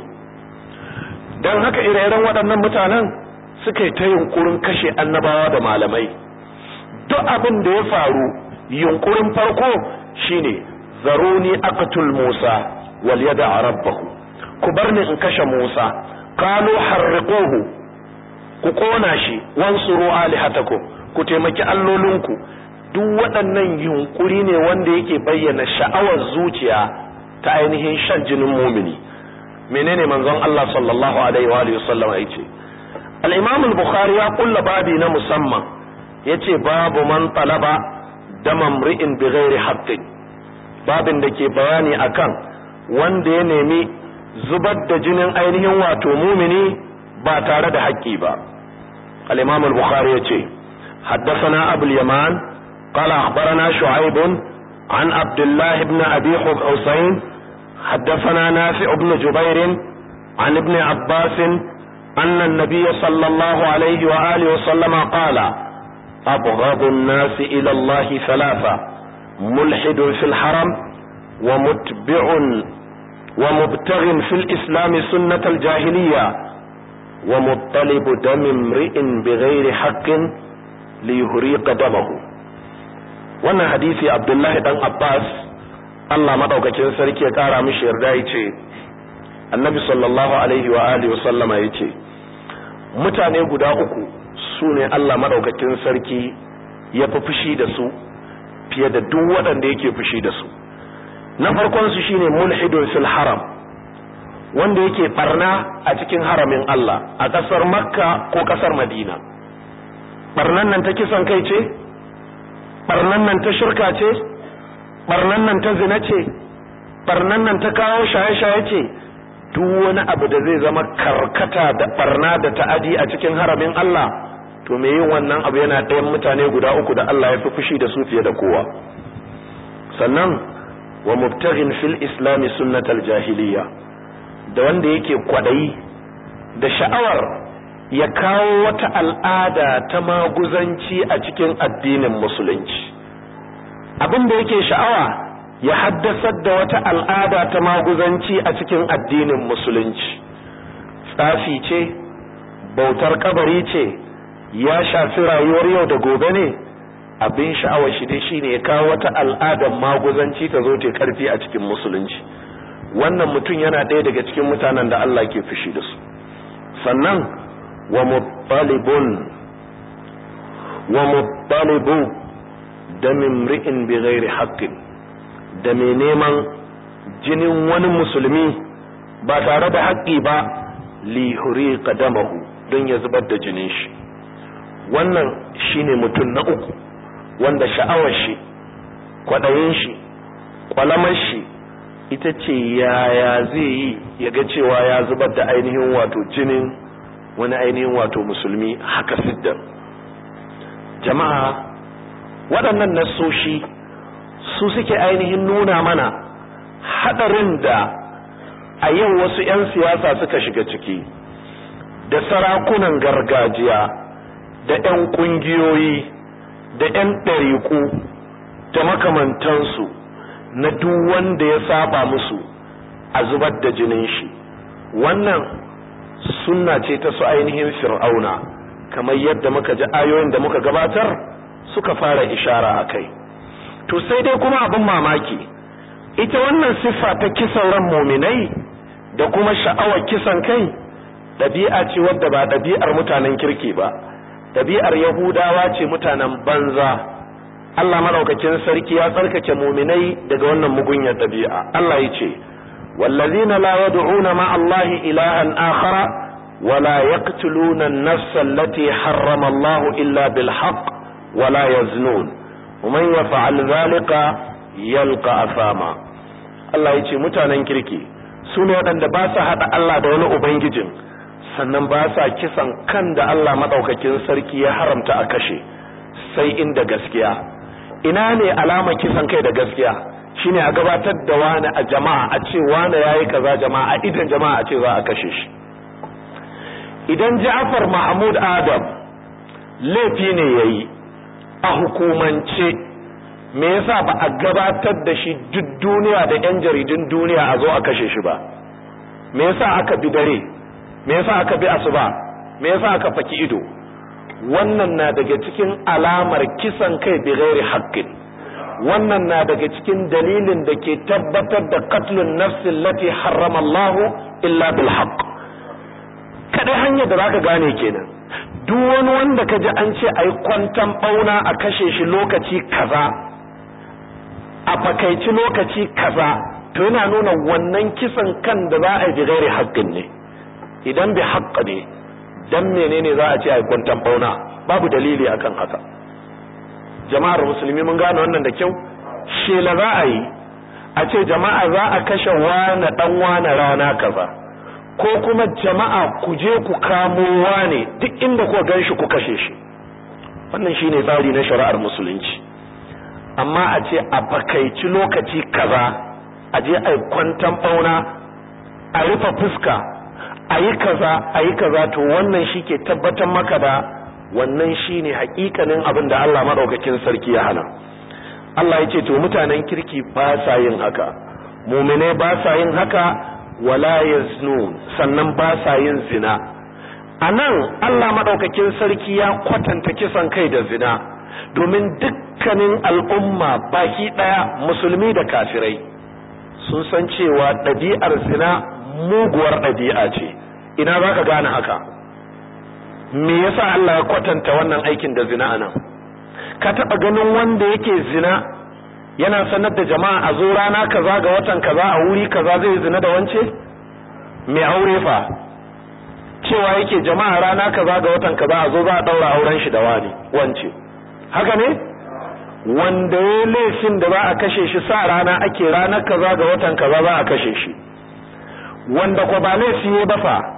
Dan haka ire-iren waɗannan mutanen suka yi ta yunkurin kashe annabawa da malamai. Duk abin da ya faru yunkurin farko shine zaruni aqtul Musa wal yada rabbahu, ku bar ni in kashe Musa, qalu harriquhu, ku kona shi, wansuru alihatakum, ku taimaki allolinku. Duk waɗannan yunkuri ne wanda yake bayyana sha'awar zuciya ta ainihin shan jinin mumini. Menene manzon Allah sallallahu alaihi wa alihi wasallam yace? Al-Imam al-Bukhari ya kulla babi na musamman yace babu man talaba damam ri'in bighairi haqqin, babin da ke bayani akan wanda ya nemi zubar da jinin ainihin wato mumini ba tare da haƙƙi ba. Al-Imam al-Bukhari yace حدثنا أبو اليمان قال أخبرنا شعيب عن عبد الله بن أبي حسين حدثنا نافع بن جبير عن ابن عباس أن النبي صلى الله عليه وآله وسلم قال أبغض الناس إلى الله ثلاثة ملحد في الحرم ومتبع ومبتغ في الإسلام سنة الجاهلية ومطلب دم امرئ بغير حق liyuriqa damahu. Wannan hadisi Abdullahi dan Abbas Allah madaukakin sarki ya kara mishi yarda yace Annabi sallallahu alaihi wa alihi wa sallama yace mutane guda uku sune Allah madaukakin sarki ya fi fushi da su fiye da duk waɗanda yake fushi da su. Na farkon su shine mulhidun fil haram, wanda yake barna a cikin haramin Allah a ƙasar Makka ko ƙasar Madina. Barnan nan ta kisan kai ce, barnan nan ta shirka ce, barnan nan ta zina ce, barnan nan ta kawo shaye-shaye ce, duk wani abu da zai zama karkata da barna da ta'adi a cikin haramin Allah, to me yin wannan abu yana ɗayan mutane guda uku da Allah ya fi fushi da su fiye da kowa. Sannan wa mubtaghin fil islami sunnatal jahiliya, da wanda yake kwadayi da sha'awar ya kawo wata al'ada ta maguzanci a cikin addinin musulunci. Abin da yake sha'awa ya haddasar da wata al'ada ta maguzanci a cikin addinin musulunci. Tsafi ce, bautar kabari ce, ya shafi rayuwar yau da gobe ne. Abin sha'awar shi dai shine ya kawo wata al'adar maguzanci ta zo ta karfi a cikin musulunci. Wannan mutum yana ɗaya daga cikin mutanen da Allah ke fushi da su. Sannan wa muttalibun wa muttalibu da mimri'in bi ghairi haqqin, da mai neman jinin wani musulmi ba tare da haƙƙi ba, li huriqa damahu, don ya zubar da jinin shi. Wannan shine mutum na uku wanda sha'awar shi, kwadayin shi, kwalamar shi ita ce yaya zai yi ya ga cewa ya zubar da ainihin wato jinin wani ainihin wato musulmi haka siddan. Jama'a, waɗannan nassoshi su suke ainihin nuna mana hadarin da a yau wasu 'yan siyasa suka shiga ciki, da sarakunan gargajiya, da 'yan ƙungiyoyi, da 'yan ɗariƙu da makamantansu, na duk wanda ya saba musu a zubar da jinin shi. Wannan sunna ce ta su ainihin fir'auna, kamar yadda muka ji ayoyin da muka gabatar suka fara ishara a kai. To sai dai kuma abin mamaki, ita wannan siffa ta kisan ran muminai da kuma sha'awar kisan kai ɗabi'a ce wadda ba ɗabi'ar mutanen kirki ba, ɗabi'ar Yahudawa ce, mutanen banza. Allah madaukakin sarki ya tsarkake muminai daga wannan mugunyar ɗabi'a. Allah ya ce, wallazina la yad'una ma Allahi ilahan akhara wa la yaqtuluna an-nafsa allati harrama Allah illa bil haqq wa la yaznun wa man yaf'al dhalika yalqa afama. Allah ya ce mutanen kirki su ne waɗanda ba sa haɗa Allah da wani ubangijin, sannan ba sa kisan kan da Allah madaukakin sarki ya haramta a kashe sai inda gaskiya. Ina ne alama kisan kai da gaskiya? Shine a gabatar da wani a jama'a, a ce wani yayi kaza jama'a, a idan jama'a a ce za a kashe shi. Idan Ja'far Mahmud Adam laifi ne yayi a hukumance, me yasa ba a gabatar da shi duk duniya da yan jaridun duniya a zo a kashe shi ba? Me yasa aka bi dare? Me yasa aka bi asuba? Me yasa aka faki ido? Wannan na daga cikin alamar kisan kai bi ghairi haqqin. Wannan na daga cikin dalilin da ke tabbatar da qatlun nafs allati harrama Allah illa bil haqq. Kada hanyar da zaka gane kenan, duk wani wanda kaji an ce ai kwantan bauna a kashe shi lokaci kaza, a fakaici lokaci kaza, to yana nuna wannan kisan kan da za a yi bi ghairi haqqin ne. Idan bi haqq ne, dan menene za a ce ai kwantan bauna? Babu dalili akan haka. Jama'ar musulmi mun gane wannan da kyau. Shela za a yi a ce jama'a za a kashe wani dan wani rana kaza, ko kuma jama'a ku je ku kamo wani duk inda ku ganshi ku kashe shi. Wannan shine tsari na shari'ar musulunci. Amma a ce a bakaici lokaci kaza, a je ai kwantan bauna, a rufe fuska, ayi kaza ayi kaza, to wannan shike tabbatar maka da wannan shine hakikanin abin da Allah madaukakin sarki ya hana. Allah yace to mutanen kirki ba sa yin haka, mu'mine ba sa yin haka, wala yaznun, sannan ba sa yin zina. Anan Allah madaukakin sarki ya kwatanta kisan kai da zina, domin dukkanin al'umma baki daya, musulmi da kafirai, sun san cewa ɗabi'ar zina muguwar ɗabi'a ce. Ina za ka gane haka? Me yasa Allah ya kwatanta wannan aikin da zina anan? Ka taɓa ganin wanda yake zina yana sanar da jama'a a zo rana kaza ga watan kaza a wuri kaza zai zina da wance? Me aure fa cewa yake jama'a rana kaza ga watan kaza a zo za a daura auren shi da wani wance? Haka ne? Wanda ya laifin da za a kashe shi sa rana ake ranar kaza ga watan kaza za a kashe shi. Wanda ko ba laifi ne ba fa,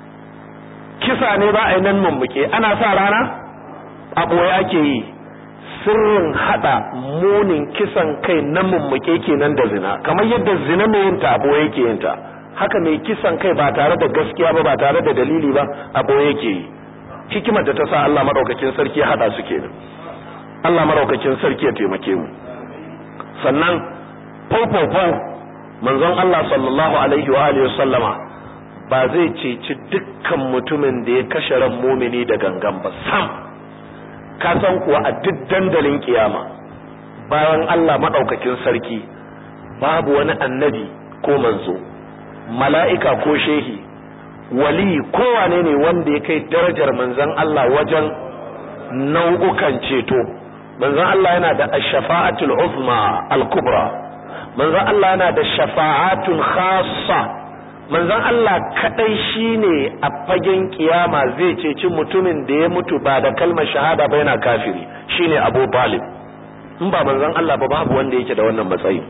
kisa ne ba a yi nan mummuke, ana sa rana a ɓoye ake yi. Sirrin hada munin kisan kai na mummuke kenan da zina, kamar yadda zina mai yin ta a ɓoye yake yin ta, haka mai kisan kai ba tare da gaskiya ba, ba tare da dalili ba, a ɓoye yake yi. Hikimar da ta sa Allah madaukakin sarki ya hada su kenan. Allah madaukakin sarki ya taimake mu. Sannan fau manzon Allah sallallahu alaihi wa alihi wasallama ba zai ceci dukkan mutumin da ya kashe ran mumini da gangan ba sam. Ka san kuwa a duk dandalin kiyama bayan Allah madaukakin sarki babu wani annabi ko manzo, mala'ika ko shehi, wali ko wane ne wanda ya kai darajar manzon Allah wajen nau'ukan ceto. Manzon Allah yana da ash-shafa'atul uzma al-kubra, manzon Allah yana da shafa'atul khassa. Manzon Allah kadai shine a fagen kiyama zai ceci mutumin da ya mutu ba da kalmar shahada ba yana kafiri, shine Abu Talib. In ba manzon Allah ba babu wanda yake da wannan matsayi.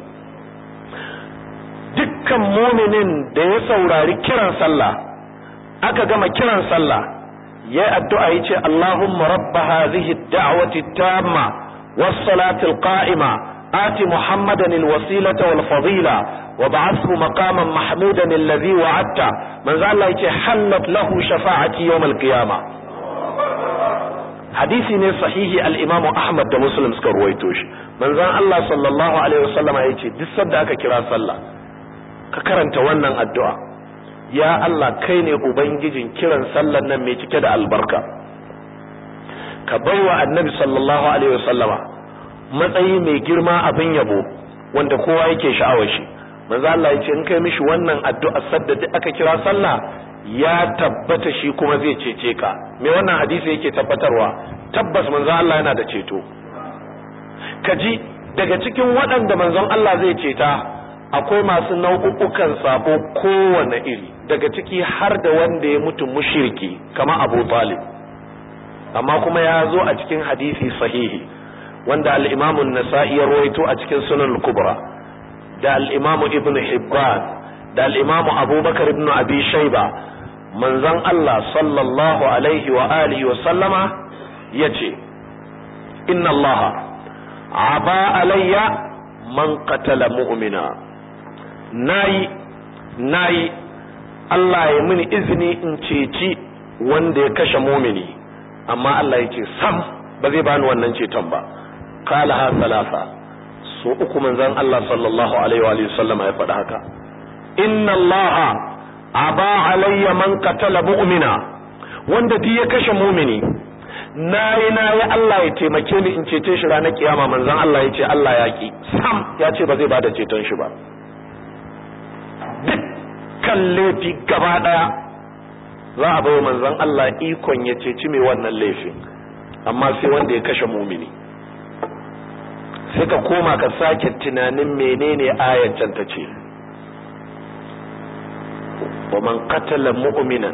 Dukkan mu'minin da ya saurari kiran sallah, aka gama kiran sallah, ya addu'a yace Allahumma rabb hadhihi ad-da'wati at-tamma was-salati al-qa'ima ati Muhammadan al-wasilata wal-fadila wab'athhu maqaman mahmudan alladhi wa'adta. manzo Allah yace halat lahu shafa'ati yawm al-qiyamah. Hadisi ne sahihi al-Imam Ahmad da Muslim suka ruwaito shi. Manzo Allah sallallahu alaihi wasallam yace duk sanda aka kira sallah ka karanta wannan addu'a, ya Allah kai ne ubangijin kiran sallar nan mai cike da albarka, ka baiwa annabi sallallahu alaihi wasallama matsayi mai girma abin yabo wanda kowa yake sha'awar shi. manzo Allah yace in kai mishi wannan addu'a sadda duk aka kira sallah ya tabbata shi kuma zai cece ka. Me wannan hadisi yake tabbatarwa? Tabbas manzo Allah yana da ceto. Kaji daga cikin waɗanda manzon Allah zai ceta akwai masu nau'ukan sabo kowane iri, daga ciki har da wanda ya mutu mushriki kama Abu Talib. Amma kuma ya zo a cikin hadisi sahihi wanda al-Imam an-Nasa'i ya rawaito a cikin Sunan al-Kubra, da al-Imam Ibn Hibban, da al-Imam Abu Bakar ibn Abi Shayba. Manzon Allah sallallahu alaihi wa alihi wa sallama yace inna Allah aba alayya man qatala mu'mina. nayi nayi Allah ya mini izini in ceci wanda ya kashe mu'mini, amma Allah yace sam ba zai bani wannan ceton ba. Qala ha salasa, so uku manzon Allah sallallahu alaihi wa sallama ya faɗa haka. Inna Allah aba alayya man qatala mu'mina, wanda duk ya kashe mu'mini nayi nayi Allah ya taimake ni in cece shi ranar kiyama. manzon Allah yace Allah ya ki sam, ya ce ba zai bada ceton shi ba. Dukkan laifi gaba daya za a bai manzon Allah ikon ya ceci mai wannan laifin, amma sai wanda ya kashe mu'mini. Sai ka koma ka sake tunanin menene ayar can ta ce, wa man qatala mu'minan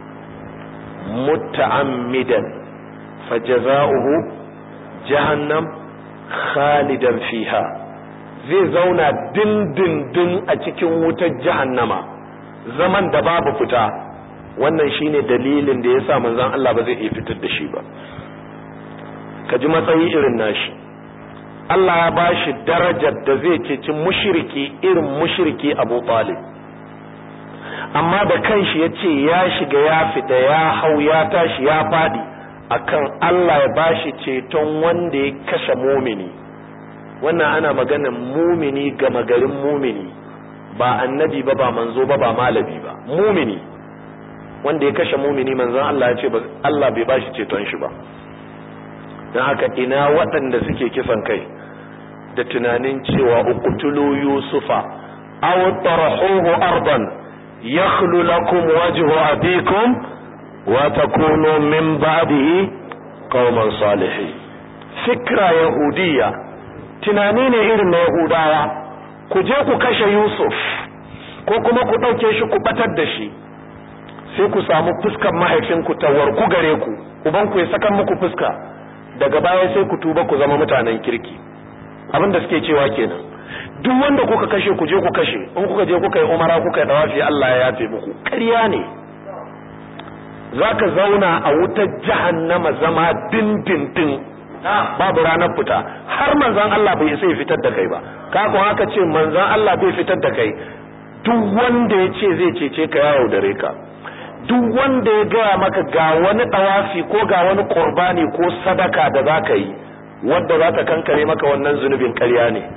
muta'ammidan fajaza'uhu jahannam khalidan fiha. Zai zauna dindindin a cikin wutar jahannama, zaman da babu fita. Wannan shine dalilin da yasa manzon Allah ba zai iya fitar da shi ba. Kaji matsayi irin nashi. Allah ya bashi darajar da zai ceci mushriki irin mushriki Abu Talib, amma da kanshi yace ya shiga ya fita ya hau ya tashi ya fadi akan Allah ya bashi ceton wanda ya kashe mumini. Wannan ana maganar mumini ga magarin mumini, ba annabi ba, ba manzo ba, ba malami ba, mumini wanda ya kashe mumini. manzon Allah ya ce Allah bai bashi ceton shi ba. dan haka ina waɗanda suke kisan kai da tunanin cewa uqtulu yusufa aw tarahuhu ardan yakhlu lakum wajhu abikum wa takunu min ba'dihi qauman salihin. Fikra yahudiyya, tunani ne irin na Yahudawa. Ku je ku kashe Yusuf ko kuma ku dauke shi ku batar da shi, sai ku samu fuskar mahaifinku ta warku gare ku, uban ku ya saka muku fuska, daga baya sai ku tuba ku zama mutanen kirki. Abinda suke cewa kenan. Duk wanda kuka kashe ku je ku kashe, in kuka je kuka yi umara kuka yi dawafi Allah ya yafe muku. Ƙarya ne. Zaka zauna a wutar jahannama zama dindindin, babu ranar fita. Har manzon Allah bai sai fitar da kai ba. Ka ko haka ce manzon Allah bai fitar da kai. Duk wanda ya ce zai cece ka ya yaudare ka. Duk wanda ya gaya maka ga wani dawafi ko ga wani qurbani ko sadaka da zaka yi wanda za ta kankare maka wannan zunubin, ƙarya ne.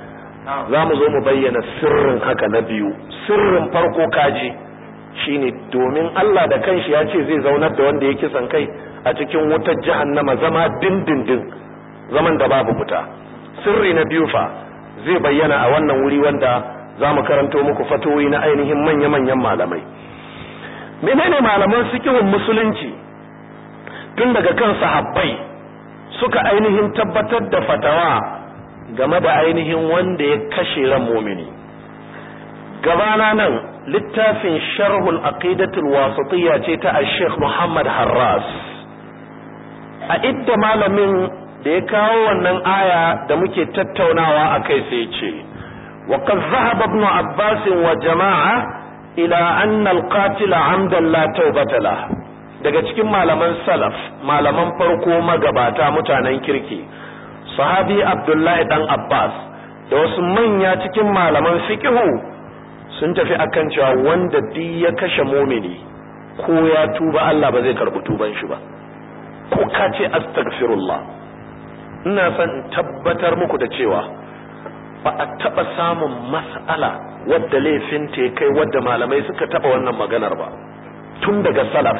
za mu zo mu bayyana sirrin haka na biyu. Sirrin farko kaji shine domin Allah da kanshi ya ce zai zaunar da wanda ya kisan kai a cikin wutar jahannama zama dindindin, zaman da babu fita. Sirri na biyu fa zai bayyana a wannan wuri wanda za mu karanto muku fatoyi na ainihin manya-manyan malamai. Menene malaman fiqhun musulunci tun daga kan sahabbai suka ainihin tabbatar da fatawa game da ainihin wanda ya kashe ran mu'mini? Gabana nan littafin sharhul aqidatul wasatiyya ce ta Sheikh Muhammad Harras. A idda malamin da ya kawo wannan aya da muke tattaunawa akai sai ce wa qad dhahaba ibn Abbas wa jama'a ila anna al-qatil 'amdan la tawbata la. Daga cikin malaman salaf, malaman farko magabata mutanen kirki, sahabi Abdullahi dan Abbas da wasu manya cikin malaman fiqhu sun tafi akan cewa wanda duk ya kashe mumini ko ya tuba Allah ba zai karbi tuban shi ba, ko ka ce astaghfirullah. Ina son in tabbatar muku da cewa ba a taba samun mas'ala wadda laifin ta kai wadda malamai suka taba wannan maganar ba tun daga salaf.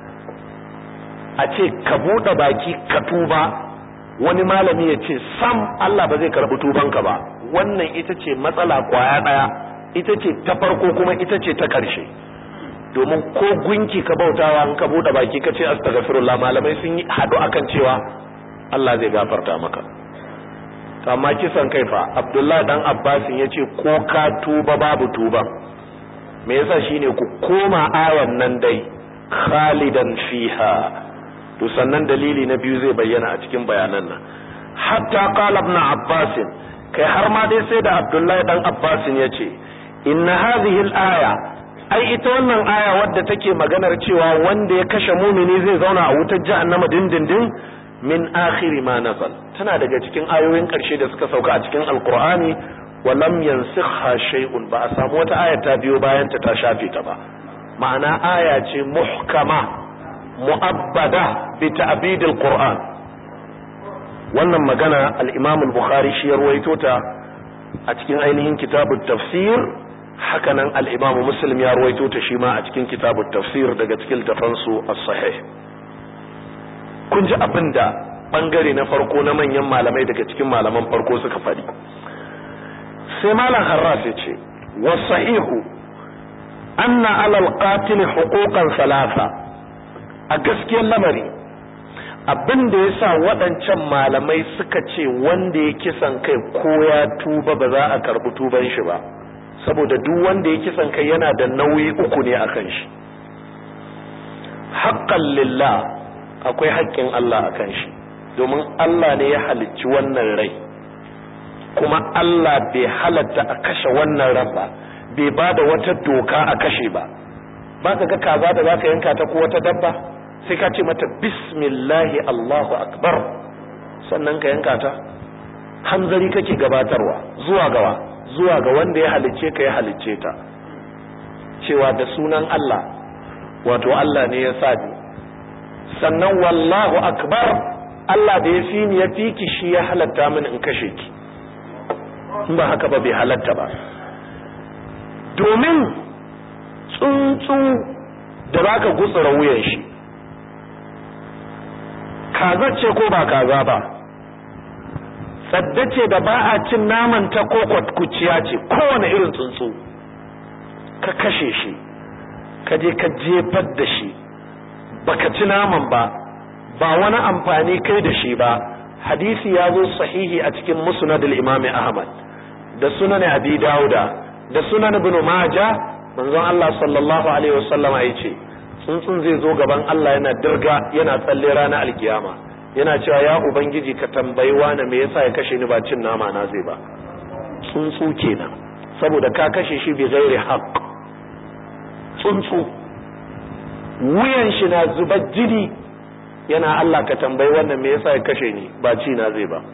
A ce ka bude baki ka tuba, wani malami ya ce sam Allah ba zai karbi tubanka ba, wannan ita ce matsala kwaya daya, ita ce ta farko kuma ita ce ta ƙarshe. Domin ko gunki ka bautawa in ka buɗe baki ka ce astaghfirullah, malamai sun yi haɗu akan cewa Allah zai gafarta maka. Amma kisan kai fa Abdullahi dan Abbas ya ce ko ka tuba babu tuban. Me yasa shine ku koma ayan nan dai khalidan fiha. To sannan dalili na biyu zai bayyana a cikin bayanan nan. Hatta qala ibn Abbas, kai har ma dai sai da Abdullahi dan Abbas ya ce inna hadhihi al-aya, ai ita wannan aya wadda take maganar cewa wanda ya kashe mumini zai zauna a wutar jahannama dindindin, min akhiri ma nazal, tana daga cikin ayoyin karshe da suka sauka a cikin alqur'ani, wa lam yansikha shay'un, ba a samu wata aya ta biyo bayan ta ta shafe ta ba. Ma'ana aya ce muhkama mu'abbada bi ta'bid alquran. Wannan magana al-Imam al-Bukhari shi ya ruwaito ta a cikin ainihin kitabut tafsir, haka nan al-Imam Muslim ya ruwaito ta shi ma a cikin kitabut tafsir daga cikin tafansu as-sahih. Kun ji abinda bangare na farko na manyan malamai daga cikin malaman farko suka fadi. Sai malam Harras ya ce was-sahihu anna 'ala al-qatil huquqan thalatha. A gaskiyar lamari abin da ya sa waɗancan malamai suka ce wanda ya kisan kai ko ya tuba ba za a karɓi tuban shi ba, saboda duk wanda ya kisan kai yana da nauyi uku ne akan shi. Haqqan lillah, akwai haƙƙin Allah akan shi, domin Allah ne ya halicci wannan rai, kuma Allah bai halatta a kashe wannan ran ba, bai ba da wata doka a kashe ba. Ba ka ga kaza da za ka yanka ta ko wata dabba sai ka ce mata bismillahi Allahu akbar sannan ka yanka ta. Hanzari kake gabatarwa zuwa gawa, zuwa ga wanda ya halicce ka ya halicce ta, cewa da sunan Allah, wato Allah ne ya sa ni, sannan wallahu akbar, Allah da ya fi ni ya fi ki shi ya halatta min in kashe ki, in ba haka ba bai halatta ba. Domin tsuntsu da za ka gutsura wuyan shi, kaza ce ko ba kaza ba, tsaddace da ba a cin naman ta ko kuciya ce, kowane irin tsuntsu ka kashe shi, ka je ka jefar da shi, baka ci naman ba, ba wani amfani kai da shi ba. Hadisi ya zo sahihi a cikin musnad al-Imam Ahmad da sunan Abi Dawuda da sunan Ibn Majah, manzon Allah sallallahu alaihi wasallam ya ce tsuntsun zai zo gaban Allah yana dirga yana tsalle ranar alkiyama, yana cewa ya ubangiji ka tambayi wani me yasa ya kashe ni ba cin nama na zai ba. Tsuntsu kenan, saboda ka kashe shi bi ghairi haqq. Tsuntsu wuyan shi na zubar jini, yana Allah ka tambayi wannan me yasa ya kashe ni ba ci na zai ba.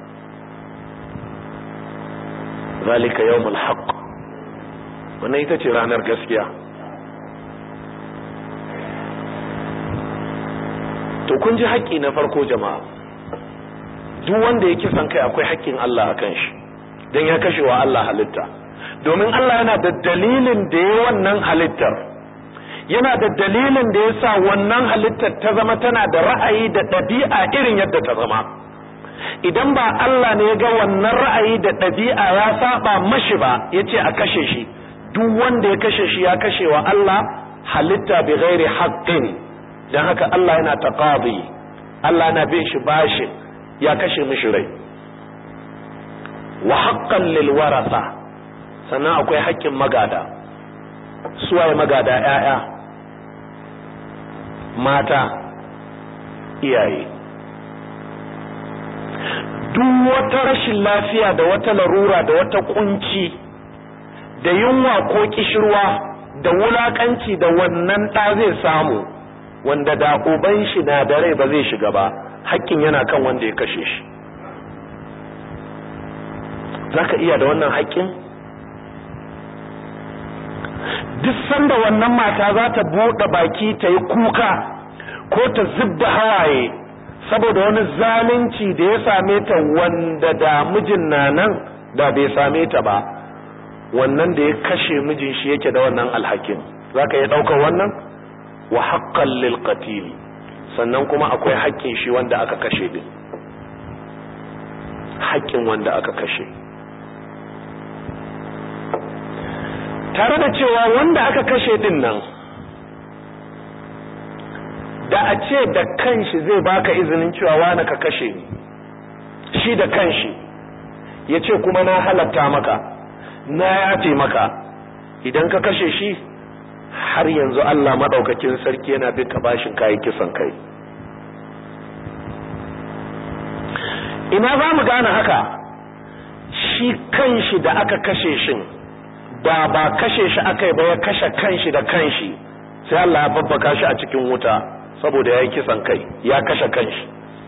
Zalika yawmul haqq, wannan ita ce ranar gaskiya. To kun ji haƙƙi na farko jama'a, duk wanda ya kisan kai akwai haƙƙin Allah akan shi, dan ya kashe wa Allah halitta, domin Allah yana da dalilin da ya wannan halittar, yana da dalilin da ya sa wannan halittar ta zama tana da ra'ayi da ɗabi'a irin yadda ta zama. Idan ba Allah ne ya ga wannan ra'ayi da ɗabi'a ya saba mashi ba yace a kashe shi, duk wanda ya kashe shi ya kashe wa Allah halitta bi ghairi haqqin. Dan haka Allah yana taqadi, Allah na bin shi bashi, ya kashe mishi rai. Wa haqqan lil warasa, sannan akwai haƙƙin magada. Suwaye magada? ƴaƴa, mata, iyaye. Duk wata rashin lafiya da wata larura da wata kunci da yunwa ko kishirwa da wulakanci da wannan ɗa zai samu, wanda da uban shi na da rai ba zai shiga ba, haƙƙin yana kan wanda ya kashe shi. Zaka iya da wannan haƙƙin? Duk sanda wannan mata za ta buɗe baki ta yi kuka ko ta zubda hawaye saboda wani zalunci da ya same ta wanda da mijin na nan da bai same ta ba, wannan da ya kashe mijin shi yake da wannan alhakin. Zaka iya ɗaukar wannan? Wa haqqan lil qatil, sannan kuma akwai haƙƙin shi wanda aka kashe din, haƙƙin wanda aka kashe. Tare da cewa wanda aka kashe din nan, da a ce da kanshi zai baka izinin cewa wani ka kashe ni, shi da kanshi ya ce kuma na halatta maka, na yafe maka, idan ka kashe shi har yanzu Allah madaukakin sarki yana bin ka bashin kai kisan kai. Ina za mu gane haka? Shi kanshi da aka kashe shin, da ba kashe shi akai ba ya kashe kanshi da kanshi, sai Allah ya babbaka shi a cikin wuta saboda yayi kisan kai, ya kashe kanshi.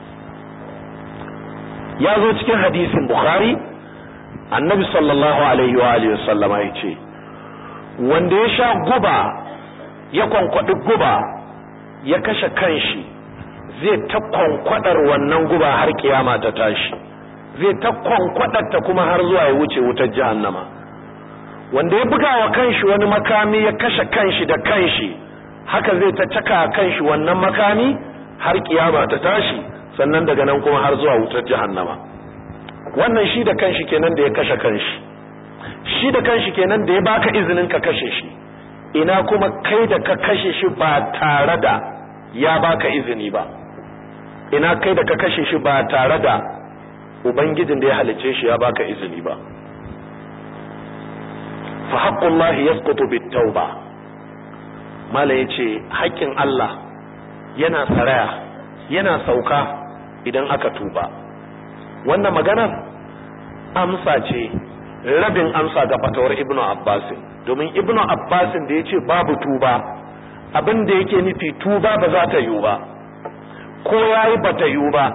Ya zo cikin hadisin Bukhari, Annabi sallallahu alaihi wa alihi wasallama yace, wanda ya sha guba, ya kwankwadi guba, ya kashe kanshi, zai ta kwankwadar wannan guba har kiyama ta tashi, zai ta kwankwadar ta kuma har zuwa ya wuce wutar jahannama. Wanda ya buga wa kanshi wani makami ya kashe kanshi da kanshi, haka zai ta caka kanshi wannan makami har kiyama ta tashi, sannan daga nan kuma har zuwa wutar jahannama. Wannan shi da kanshi kenan da ya kashe kanshi, shi da kanshi kenan da ya baka izinin ka kashe shi. Ina kuma kai da ka kashe shi ba tare da ya baka izini ba, ina kai da ka kashe shi ba tare da ubangijin da ya halice shi ya baka izini ba. Fa haqqullahi yasqutu bit-tauba, mala yace haƙƙin Allah yana saraya, yana sauka idan aka tuba. Wannan maganar amsa ce, rabin amsa ga fatawar Ibn Abbas, domin Ibn Abbas da yace babu tuba, abin da yake nufi tuba ba za ta yiwu ba, ko yayi ba ta yiwu ba.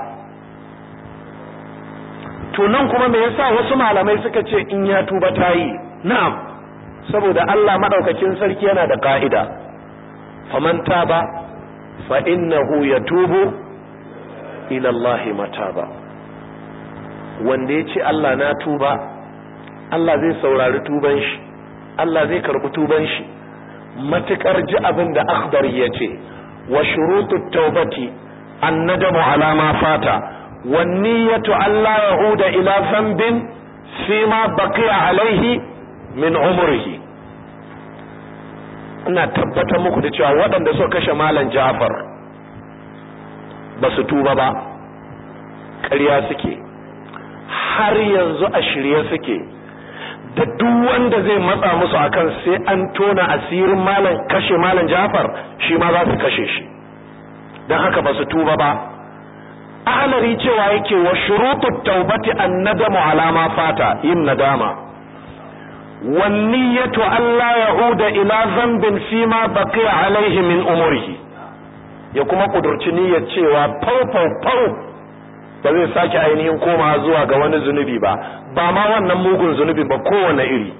To nan kuma me yasa wasu malamai suka ce in ya tuba ta yi? Na'am, saboda Allah madaukakin sarki yana da ka'ida, faman taba fa innahu yatubu ila Allah mataba. Wanda yace Allah na tuba, Allah zai saurari tuban shi, Allah zai karbi tuban shi, matukar ji abin da Akhdar yace, wa shurutut tawbati annadamu ala ma fata wan niyyatu alla yahuda ila dhanbin fima baqiya alaihi min umrihi. Ina tabbatar muku da cewa waɗanda suka kashe Malam Ja'far ba su tuba ba, ƙarya suke, har yanzu a shirye suke da duk wanda zai matsa musu akan sai an tona asirin malam kashe Malam Ja'far, shi ma za su kashe shi. Dan haka ba su tuba ba. Ahlari cewa yake wa shurutut taubati annadamu ala ma fata, yin nadama, wan niyyatu alla ya'uda ila dhanbin fima baqiya alaihi min umrihi, ya kuma kudurci niyyar cewa fau fau fau ba zai sake ainihin koma zuwa ga wani zunubi ba, ba ma wannan mugun zunubi ba, kowane iri.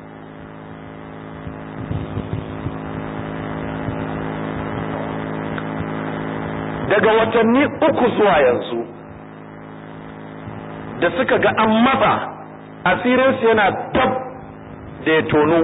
Daga watanni uku zuwa yanzu da suka ga an matsa asirinsu yana tab da ya tono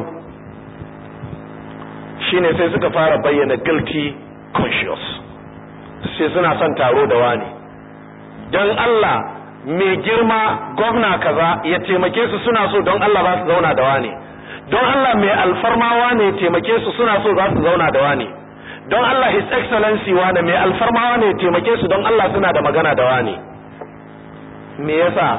shine sai suka fara bayyana guilty conscious, sai suna son taro da wani don Allah mai girma gwamna kaza ya taimake su, suna so don Allah za su zauna da wani, don Allah mai alfarmawa ne ya taimake su, suna so za su zauna da wani, don Allah his excellency wani mai alfarmawa ne ya taimake su, don Allah suna da magana da wani. Me yasa?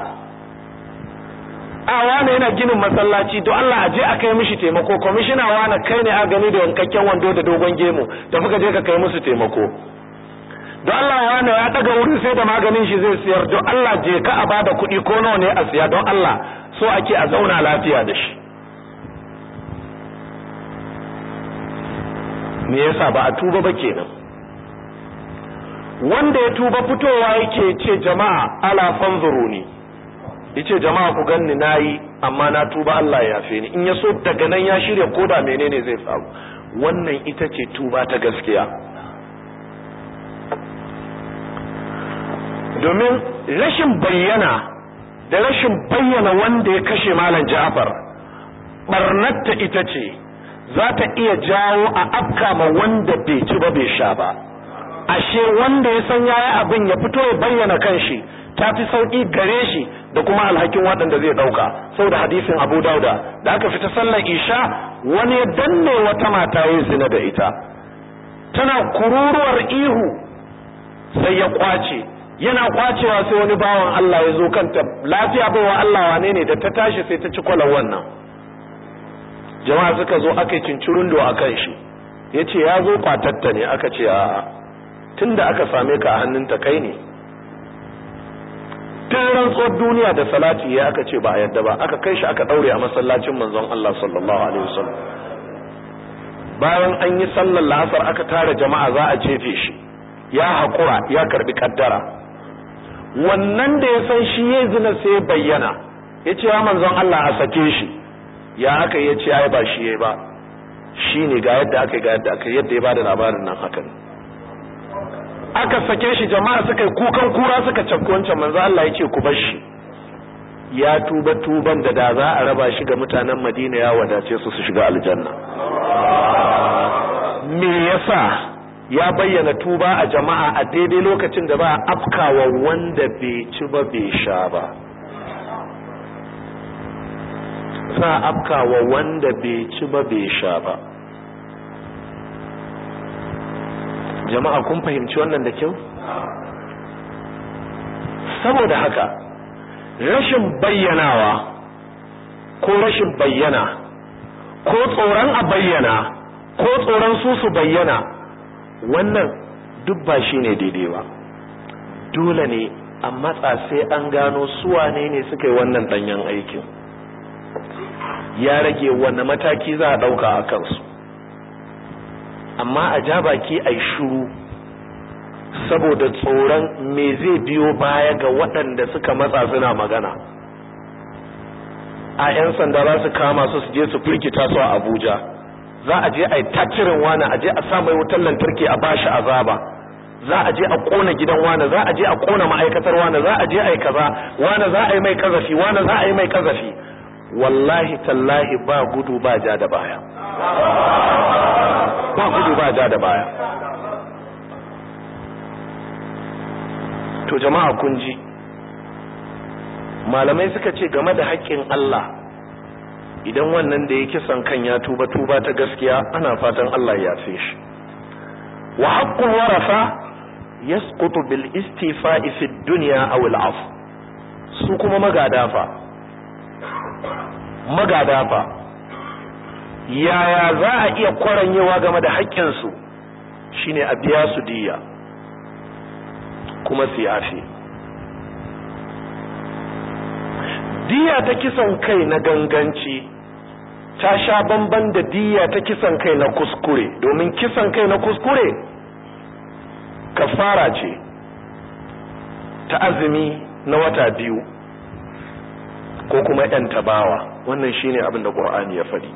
a wani yana ginin masallaci, don Allah aje a kai mishi taimako, kwamishina wani kai ne a gani da yankakken wando da dogon gemu, da fuka je ka kai musu taimako. Don Allah wani ya daga wurin sai da maganin shi zai siyar, don Allah je ka a bada kuɗi ko nawa ne a siya, don Allah so ake a zauna lafiya da shi. Me yasa ba a tuba ba kenan? Wanda ya tuba fitowa yake ce jama'a ala fanzuruni, yace jama'a ku ganni nayi amma na tuba, Allah ya yafe ni. In ya so daga nan ya shirya koda menene zai faru. Wannan ita ce tuba ta gaskiya. Domin rashin bayyana da rashin bayyana wanda ya kashe Malam Ja'far, barnatta ita ce za ta iya jawo a afka ma wanda bai ci ba bai sha ba. Ashe wanda ya san yayi abin ya fito ya bayyana kanshi tafi sauki gare shi da kuma alhakin waɗanda zai dauka. Saboda hadisin Abu Dauda da aka fita sallar Isha, wani ya danne wata mata yayin zina da ita, tana kururuwar ihu, sai ya kwace. Yana kwacewa sai wani bawan Allah ya zo kanta, lafiya baiwa Allah wane ne, da ta tashi sai ta ci kwalan wannan. Jama'a suka zo aka yi cincirundo a kan shi, yace ya zo kwatatta ne. Aka ce a'a, tunda aka same ka a hannunta kai ne. Tun rantsuwar duniya da salati ya aka ce ba a yadda ba, aka kai shi aka daure a masallacin manzon Allah sallallahu alaihi wasallam. Bayan an yi sallar la'asar aka tara jama'a za a jefe shi, ya haƙura ya karbi kaddara. Wannan da ya san shi yayi zina sai ya bayyana, yace ya manzon Allah a sake shi. Ya aka yace ai ba shi yayi ba, shine ga yadda aka ga yadda aka yadda ya bada labarin nan haka ne. Aka sake shi, jama'a suka yi kukan kura suka cafke wancan. Manzo Allah ya ce ku bar shi, ya tuba tuban da da za a raba shi ga mutanen Madina ya wadace su su shiga aljanna. Me yasa? Ya bayyana tuba a jama'a a daidai lokacin da ba afkawa wanda bai ci ba bai sha ba. Za afkawa wanda bai ci ba bai sha ba. Jama'a kun fahimci wannan da kyau? Saboda haka rashin bayyanawa ko rashin bayyana ko tsoron a bayyana ko tsoron su su bayyana, wannan duk ba shine daidai ba. Dole ne a matsa sai an gano su wane ne suka yi wannan danyen aikin. Ya rage wanne mataki za a dauka a kansu. Amma a ja baki ai shiru saboda tsoron me zai biyo baya ga waɗanda suka matsa suna magana. A 'yan sanda za su kama su su je su firgita su a Abuja, za a je a yi tacirin wani, a je a sa mai wutar lantarki a bashi azaba, za a je a kona gidan wani, za a je a kona ma'aikatar wani, za a je a yi kaza, wani za a yi mai kazafi, wani za a yi mai kazafi. Wallahi tallahi ba gudu ba ja da baya, ba gudu ba ja da baya. To jama'a kun ji, malamai suka ce game da haƙƙin Allah, idan wannan da ya kisan kan ya tuba tuba ta gaskiya, ana fatan Allah ya yafe shi. Wa haqqul warafa yasqutu bil istifa'i fi dunya aw al af. Su kuma magada fa magada fa yaya za a iya kwaranyewa game da haƙƙin su? Shine a biya su diya kuma su yafe. Diya ta kisan kai na ganganci ta sha bamban da diya ta kisan kai na kuskure, domin kisan kai na kuskure kafara ce ta azumi na wata biyu ko kuma yan tabawa. Wannan shine abin da Qur'ani ya faɗi.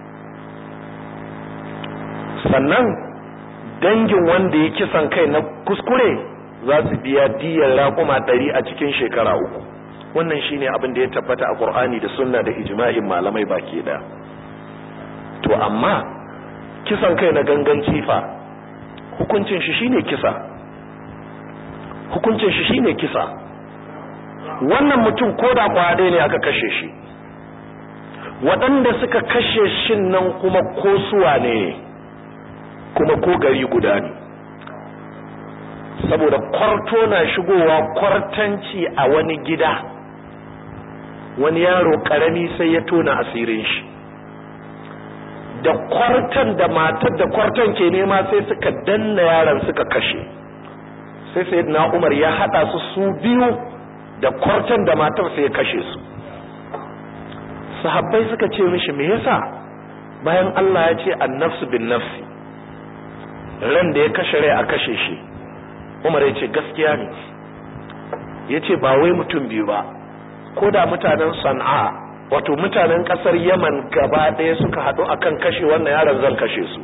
Sannan dangin wanda ya kisan kai na kuskure za su biya diyar raƙuma ɗari a cikin shekara uku. wannan shine abin da ya tabbata a Qur'ani da sunna da ijma'in malamai baki da. To amma kisan kai na ganganci fa hukuncin shi shine kisa hukuncin shi shine kisa wannan mutum koda kwade ne aka kashe shi, waɗanda suka kashe shin nan kuma ko suwa ne kuma ko gari guda ne, saboda kwarto na shigowa kwartanci a wani gida, wani yaro karami sai ya tona asirin shi, da kwartan da matar da kwartan ke nema sai suka danna yaron suka kashe, sai sayyidina Umar ya hada su su biyu da kwartan da matar sai ya kashe su. Sahabbai suka ce mishi me yasa bayan Allah ya ce an-nafsu bin nafsi, ran da ya kashe rai a kashe shi. Umar ya ce gaskiya ne, ya ce ba wai mutum biyu ba, ko da mutanen Sana'a wato mutanen kasar Yaman gaba ɗaya suka haɗu akan kashe wannan yaron zan kashe su.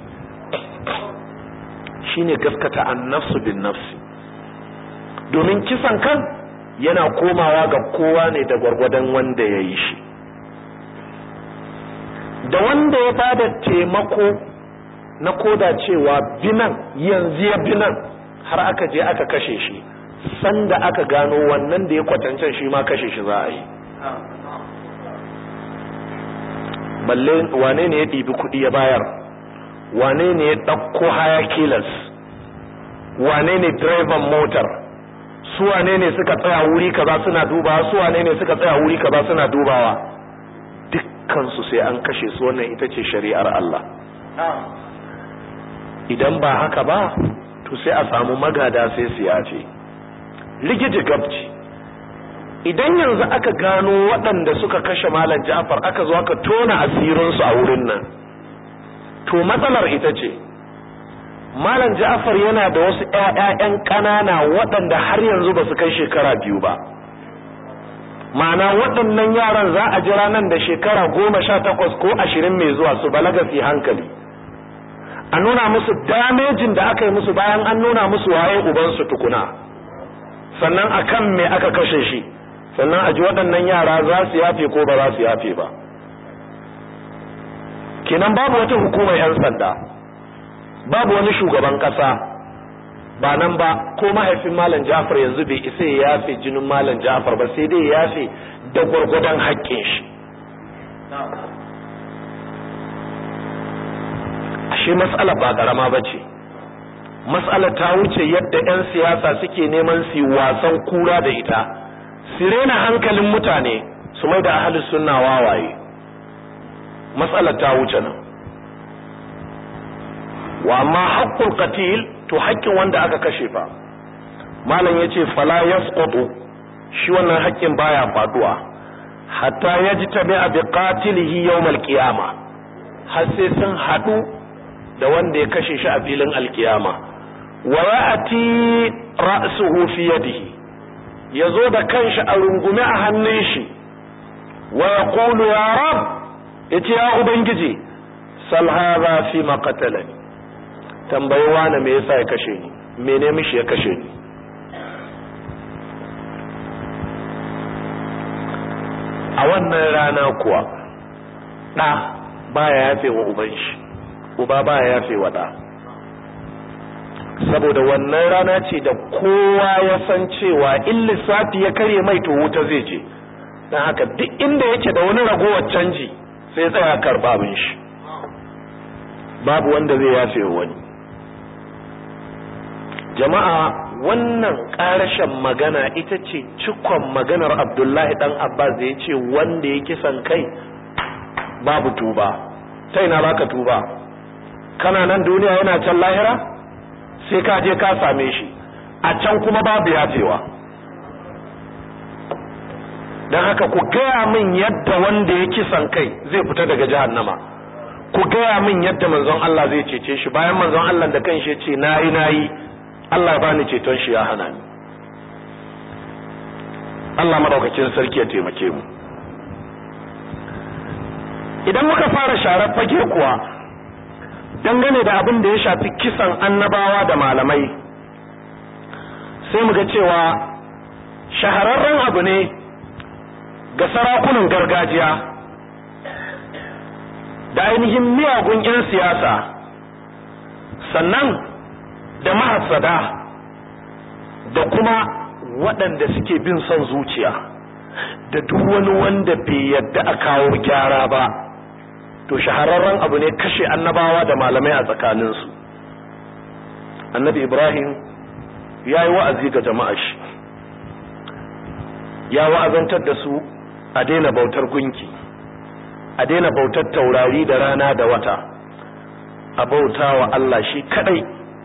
Shine gaskata an-nafsu bin nafsi, domin kisan kan yana komawa ga kowa ne da gwargwadon wanda ya yi shi, da wanda ya bada taimako na koda cewa binan yanzu ya binan har aka je aka kashe shi, sanda aka gano wannan da ya kwatancen shi ma kashe shi za a yi. balle wane ne ya ɗibi kuɗi ya bayar, wane ne ya ɗauko haya kilas, wane ne direban motar, su wane ne suka tsaya wuri kaza suna dubawa, su wane ne suka tsaya wuri kaza suna dubawa, dukkansu sai an kashe su. Wannan ita ce shari'ar Allah. Idan ba haka ba to sai a samu magada sai su yafe. Ligiji gabci, idan yanzu aka gano waɗanda suka kashe Malam Ja'far aka zo aka tona asirinsu a wurin nan, to matsalar ita ce Malam Ja'far yana da wasu ƴaƴan ƙanana waɗanda har yanzu ba su kai shekara biyu ba. Ma'ana waɗannan yaran za a jira nan da shekara goma sha takwas ko ashirin mai zuwa su balaga su hankali, a nuna musu damejin da aka yi musu bayan an nuna musu waye ubansu tukuna, sannan akan me aka kashe shi, sannan a ji waɗannan yara za su yafe ko ba za su yafe ba. Kenan babu wata hukumar 'yan sanda, babu wani shugaban ƙasa, ba nan ba ko mahaifin Malam Ja'far yanzu bai isa ya yafe jinin Malam Ja'far ba, sai dai ya yafe da gwargwadon haƙƙin shi. Ashe mas'ala ba ƙarama ba ce, mas'ala ta wuce yadda 'yan siyasa suke neman su wasan kura da ita, su rena hankalin mutane su mai da ahlus sunna wawaye. Mas'ala ta wuce nan. Wa amma haqqul qatil, to haƙƙin wanda aka kashe fa, malam yace fala yasqutu, shi wannan haƙƙin baya faduwa hatta yajtabi bi qatilihi yawm al-qiyama, har sai sun hadu da wanda ya kashe shi a filin al-qiyama. Wa ya'ti ra'suhu fi yadihi, yazo da kanshi a rungume a hannun shi, wa yaqulu ya rab, yace ya ubangiji, sal hadha fi ma qatalani, tambayi wani me yasa ya kashe ni, mene mishi ya kashe ni. A wannan rana kuwa ɗa baya yafe wa uban shi, uba baya yafe wa ɗa, saboda wannan rana ce da kowa ya san cewa in lissafi ya karye mai to wuta zai je, don haka duk inda yake da wani ragowar canji sai tsaya karɓa abin shi, babu wanda zai yafe wa wani. Jama'a, wannan ƙarashen magana ita ce cikon maganar Abdullahi dan Abbas da ya ce wanda ya kisan kai babu tuba. Ta ina baka tuba? Kana nan duniya yana can lahira? Sai ka je ka same shi a can kuma babu yafewa. Don haka ku gaya min yadda wanda ya kisan kai zai fita daga jahannama, ku gaya min yadda manzon Allah zai cece shi, bayan manzon Allah da kanshi ya ce nayi nayi Allah bani ceton shi ya hana ni. Allah madaukakin sarki ya taimake mu. Idan muka fara sharar fage kuwa dangane da abin da ya shafi kisan annabawa da malamai, sai muga cewa shahararren abu ne ga sarakunan gargajiya da ainihin miyagun 'yan siyasa, sannan da mahassada da kuma waɗanda suke bin son zuciya da duk wani wanda bai yadda a kawo gyara ba. To shahararren abu ne kashe annabawa da malamai a tsakaninsu. Annabi Ibrahim ya yi wa'azi ga jama'a shi, ya wa'azantar da su a daina bautar gunki, a daina bautar taurari da rana da wata, a bauta wa Allah shi kadai.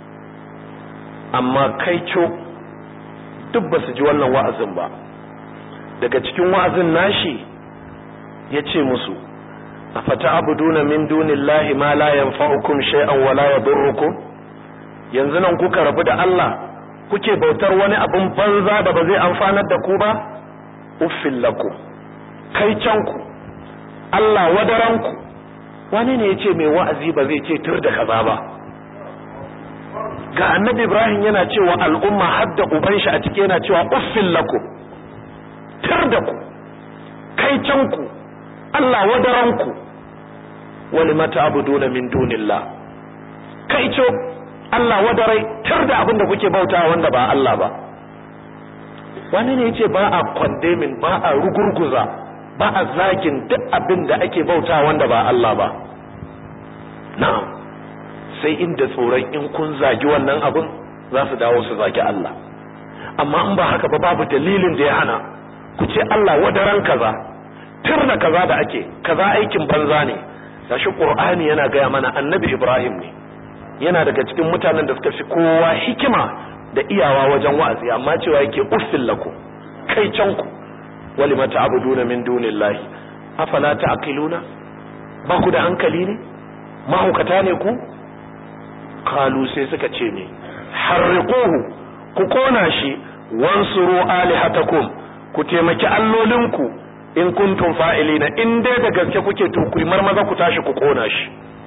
Amma kaico duk ba su ji wannan wa'azin ba. Daga cikin wa'azin nashi ya ce musu, afata'buduna min dunillahi ma la yanfa'ukum shay'an wa la yadurrukum? Yanzu nan kuka rabu da Allah kuke bautar wani abin banza da ba zai amfanar da ku ba? Uffil lakum, kai canku, Allah wadaranku. Wani ne yace mai wa'azi ba zai ce tur da kaza ba? Ga Annabi Ibrahim yana cewa al'umma hadda uban shi a cike yana cewa uffil lakum, tur da ku, kai canku, Allah wadaranku. Walima ta'buduna min dunillah, kai co, Allah wadarai, tur da abin da kuke bautawa wanda ba Allah ba. Wani ne yace ba a condemning, ba a rugurguza, ba a zagin duk abin da ake bautawa wanda ba Allah ba? Na'am, sai inda tsoron in kun zagi wannan abin za su dawo su zagi Allah. Amma in ba haka ba babu dalilin da ya hana ku ce Allah wadaran kaza, tur da kaza da ake, kaza aikin banza ne. Gashi Qur'ani yana gaya mana Annabi Ibrahim ne yana daga cikin mutanen da suka fi kowa hikima da iyawa wajen wa'azi, amma cewa yake uffil lakum, kai canku, walima ta'buduna min dunillahi afala ta'qiluna? Ba ku da hankali ne? Mahaukata ne ku? Kalu sai suka ce ne, harriquhu, ku kona shi, wansuru alihatakum, ku taimaki allolinku in kuntum fa'ilina, in dai da gaske kuke to ku marmaza ku tashi ku kona shi.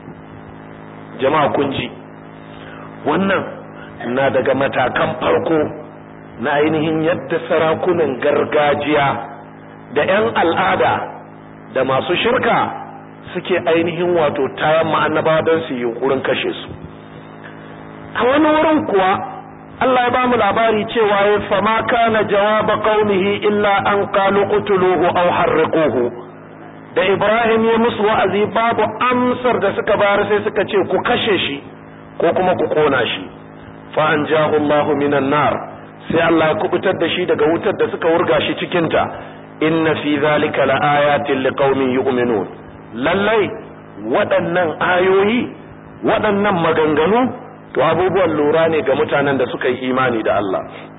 Jama'a kun ji, wannan na daga matakan farko na ainihin yadda sarakunan gargajiya da 'yan al'ada da masu shirka suke ainihin wato tayan ma'annaba don su yi yunkurin kashe su. A wani wurin kuwa Allah ya ba mu labari cewa ya fama kana jawaba qaumihi illa an qalu qutuluhu aw harriquhu. Da Ibrahim ya musu wa'azi babu amsar da suka bayar sai suka ce ku kashe shi ko kuma ku kona shi. Fa anjahu Allahu minan nar, sai Allah ya kubutar da shi daga wutar da suka wurga shi cikin ta. Inna fi zalika laayatin liqaumin yu'minun. Lallai waɗannan ayoyi, waɗannan maganganu to abubuwan lura ne ga mutanen da suka yi imani da Allah.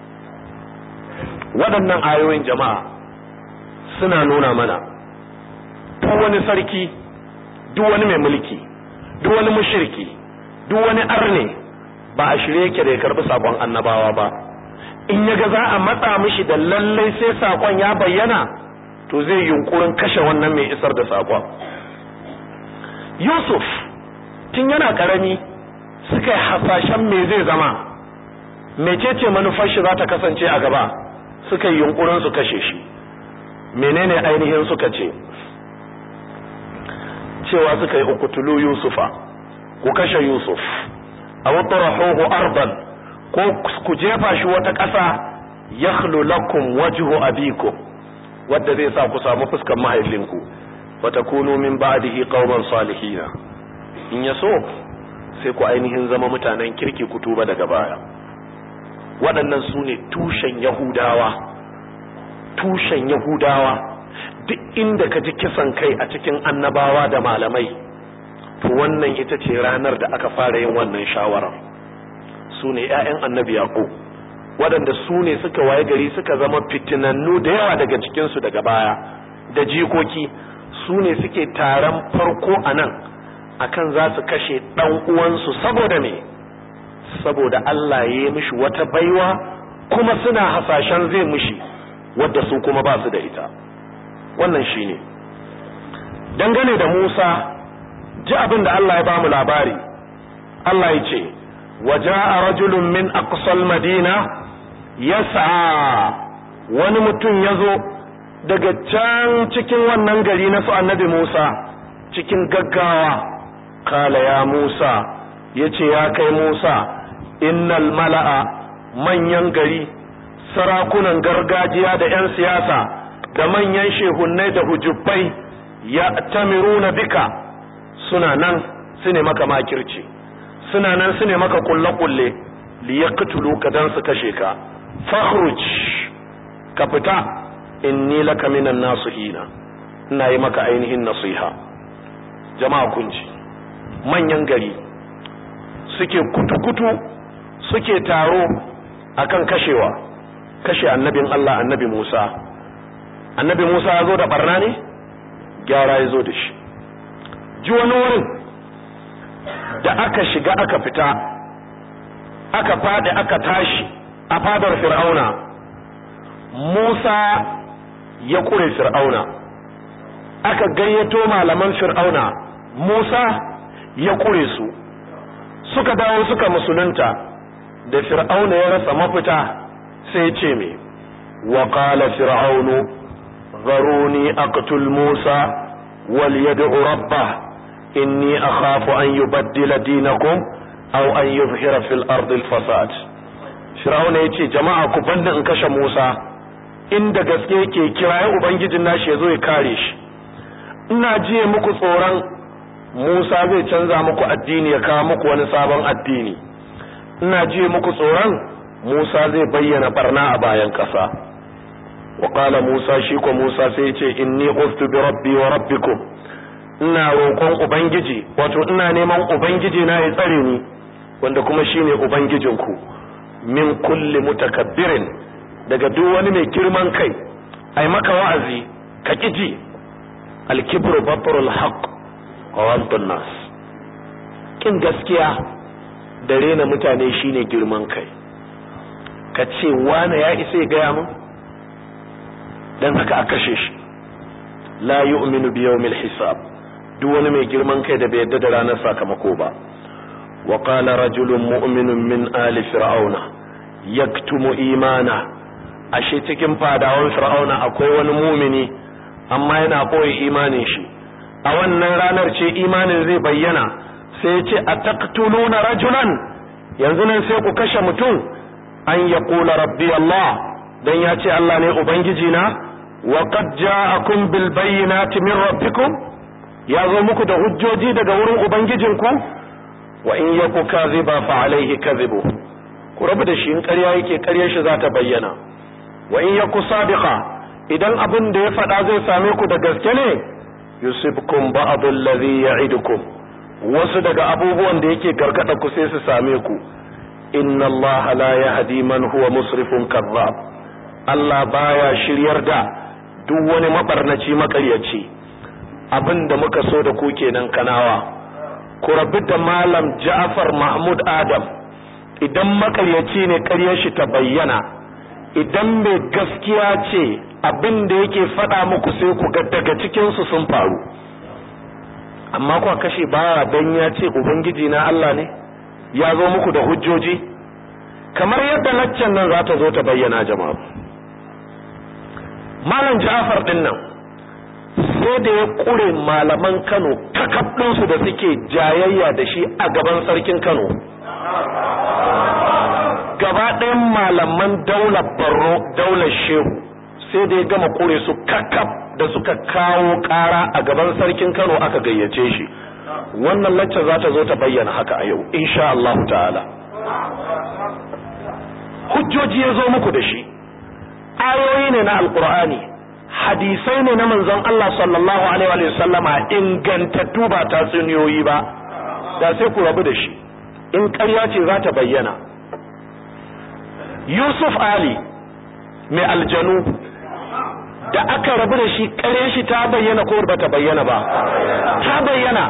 Waɗannan ayoyin jama'a suna nuna mana duk wani sarki, duk wani mai mulki, duk wani mushriki, duk wani arne ba a shirye yake da ya karbi sakon annabawa ba. In yaga za a matsa mishi da lallai sai sakon ya bayyana, to zai yunkurin kashe wannan mai isar da sakon. Yusuf tun yana karami suka yi hasashen me zai zama, mecece manufar shi za ta kasance a gaba, suka yi yunkurin su kashe shi. Menene ainihin suka ce? Cewa suka yi uqtulu Yusufa, ku kashe Yusuf, aw tarahuhu ardan, ko ku jefa shi wata ƙasa, yakhlu lakum wajhu abikum, wadda zai sa ku samu fuskar mahaifinku, wa takunu min ba'dihi qauman salihin. In yaso sai ku ainihin zama mutanen kirki ku tuba daga baya. Waɗannan su ne tushen Yahudawa, tushen Yahudawa. Duk inda ka ji kisan kai a cikin annabawa da malamai, to wannan ita ce ranar da aka fara yin wannan shawara. Su ne ‘ya'yan annabi Yaƙub, waɗanda su ne suka waye gari suka zama fitinannu da yawa daga cikinsu daga baya, da jikoki. Su ne suke taron farko a nan akan za su kashe ɗan uwansu saboda me? Saboda Allah ya yi mishi wata baiwa, kuma suna hasashen zai mishi wadda su kuma ba su da ita. Wannan shine dangane da Musa. Ji abin da Allah ya ba mu labari. Allah ya ce, waja'a rajulun min aqsal madina yas'a, wani mutum yazo daga can cikin wannan gari na su annabi Musa cikin gaggawa kala ya Musa yace ya kai Musa innal mala'a manyan gari sarakunan gargajiya da ƴan siyasa da manyan shehunnai da hujubbai ya tamiruna bika suna nan sune maka makirci suna nan sune maka kulle-kulle li yaqtuluka dan su kashe ka fakhruj ka fita inni laka minan nasihina ina yi maka ainihin nasiha jama'a kunji manyan gari suke kutu-kutu suke taro akan kashewa kashe annabin Allah annabi Musa annabi Musa ya zo da barna ne gyara ya zo da shi ji wani wurin da aka shiga aka fita aka fadi aka tashi a fadar Fir'auna Musa ya kure Fir'auna aka gayyato malaman Fir'auna Musa ya kure su suka dawo suka musulunta da Fir'auna ya rasa mafita sai ce me wa qala fir'aunu zaruni aqtul Musa wal yad'u rabbah inni akhafu an yubaddila dinakum aw an yuzhira fil ardi al fasad Fir'auna yace jama'a ku banda in kashe Musa inda gaske yake kiraye ubangijin nashi yazo ya kare shi ina jiye muku tsoron Musa zai canza muku addini ya kawo muku wani sabon addini ina jiye muku tsoron Musa zai bayyana barna a bayan kasa wa qala Musa shi ko Musa sai yace inni qultu bi rabbi wa rabbikum ina roƙon ubangiji wato ina neman ubangiji na ya tsare ni wanda kuma shine ubangijinku min kulli mutakabbirin daga duk wani mai girman kai ai maka wa'azi ka kiji al-kibru batrul haqq wa wantun nas kin gaskiya da rena mutane shine girman kai ka ce wani ya isa ya gaya mun dan haka aka kashe shi la yu'minu bi yawmil hisab duk wani mai girman kai da bai yadda da ranar sakamako ba wa qala rajulun mu'minun min ali fir'auna yaktumu imana ashe cikin fadawan fir'auna akwai wani mu'mini amma yana koyi imanin shi a wannan ranar ce imanin zai bayyana sai ya ce ataqtuluna rajulan yanzu nan sai ku kashe mutum an yaqula rabbi Allah dan ya ce Allah ne ubangiji na wa qad ja'akum bil bayyinati min rabbikum ya zo muku da hujjoji daga wurin ubangijinku wa in yaku kadhiba fa alayhi kadhibu ku rabu da shi in ƙarya yake ƙaryar shi za ta bayyana wa in yaku sadiqa idan abin da ya faɗa zai same ku da gaske ne yusibkum ba'd alladhi ya'idukum wasu daga abubuwan da yake gargada ku sai su same ku inna allaha la yahdi man huwa musrifun kadhab Allah baya shiryar da duk wani mabarnaci makaryaci abinda muka so da ku kenan kanawa ku rabu da malam Ja'far Mahmud Adam idan makaryaci ne ƙaryar shi ta bayyana idan mai gaskiya ce abinda yake faɗa muku sai ku ga daga cikin su sun faru amma ku kashe ba dan ya ce ubangiji na Allah ne ya zo muku da hujjoji kamar yadda laccan nan za ta zo ta bayyana jama'a malam Ja'far din nan sai da ya kure malaman Kano kakabdin su da suke jayayya da shi a gaban sarkin Kano gaba ɗayan malaman daular Borno daular Shehu sai da ya gama kure su kakab da suka kawo ƙara a gaban sarkin Kano aka gayyace shi wannan lacca za ta zo ta bayyana haka a yau insha Allah ta'ala hujjoji ya zo muku da shi ayoyi ne na alqur'ani hadisai ne na manzon Allah sallallahu alaihi wa sallama ingantattu ba tatsuniyoyi ba da sai ku rabu da shi in ƙarya ce za ta bayyana Yusuf Ali mai aljanu da aka rabu da shi ƙarya shi ta bayyana ko ba ta bayyana ba ta bayyana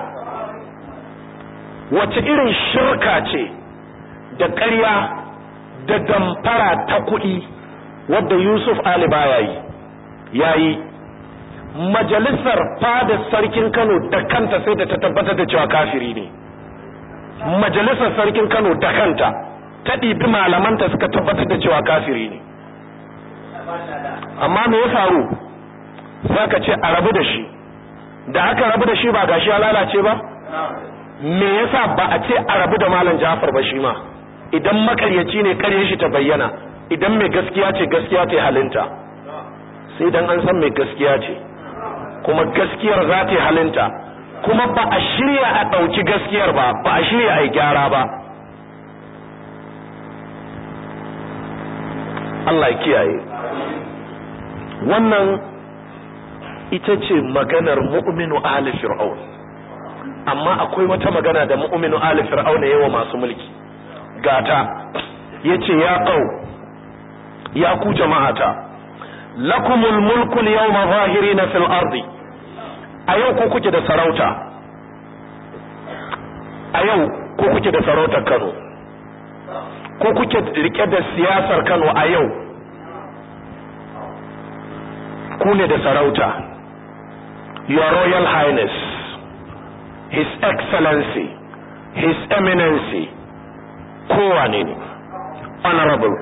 wace irin shirka ce da ƙarya da damfara ta kuɗi wadda Yusuf Ali baya yi yayi majalisar fadar sarkin Kano da kanta sai da ta tabbatar da cewa kafiri ne majalisar sarkin Kano da kanta ta ɗibi malamanta suka tabbatar da cewa kafiri ne amma me ya faru sai ka ce a rabu da shi, da aka rabu da shi ba gashi ya lalace ba? Me yasa ba a ce a rabu da Malam Ja'far ba shi ma? Idan makaryaci ne karye shi ta bayyana, idan mai gaskiya ce gaskiya ta halinta. Sai dan an san mai gaskiya ce, kuma gaskiyar za ta halinta, kuma ba a shirya a ɗauki gaskiyar ba, ba a shirya a yi gyara ba. Allah ya kiyaye. Wannan ita ce maganar mu'minu ali fir'aun. Amma akwai wata magana da mu'minu ali fir'aun ya yawa masu mulki. Gata yace ya qau ya ku jama'ata lakumul mulku al-yawma zahirina fil ardi. A yau ko kuke da sarauta, a yau ko kuke da sarautar Kano, ko kuke rike da siyasar Kano a yau, ku ne da sarauta. Your Royal Highness, His Excellency, His Eminency, kowane ne, Honorable,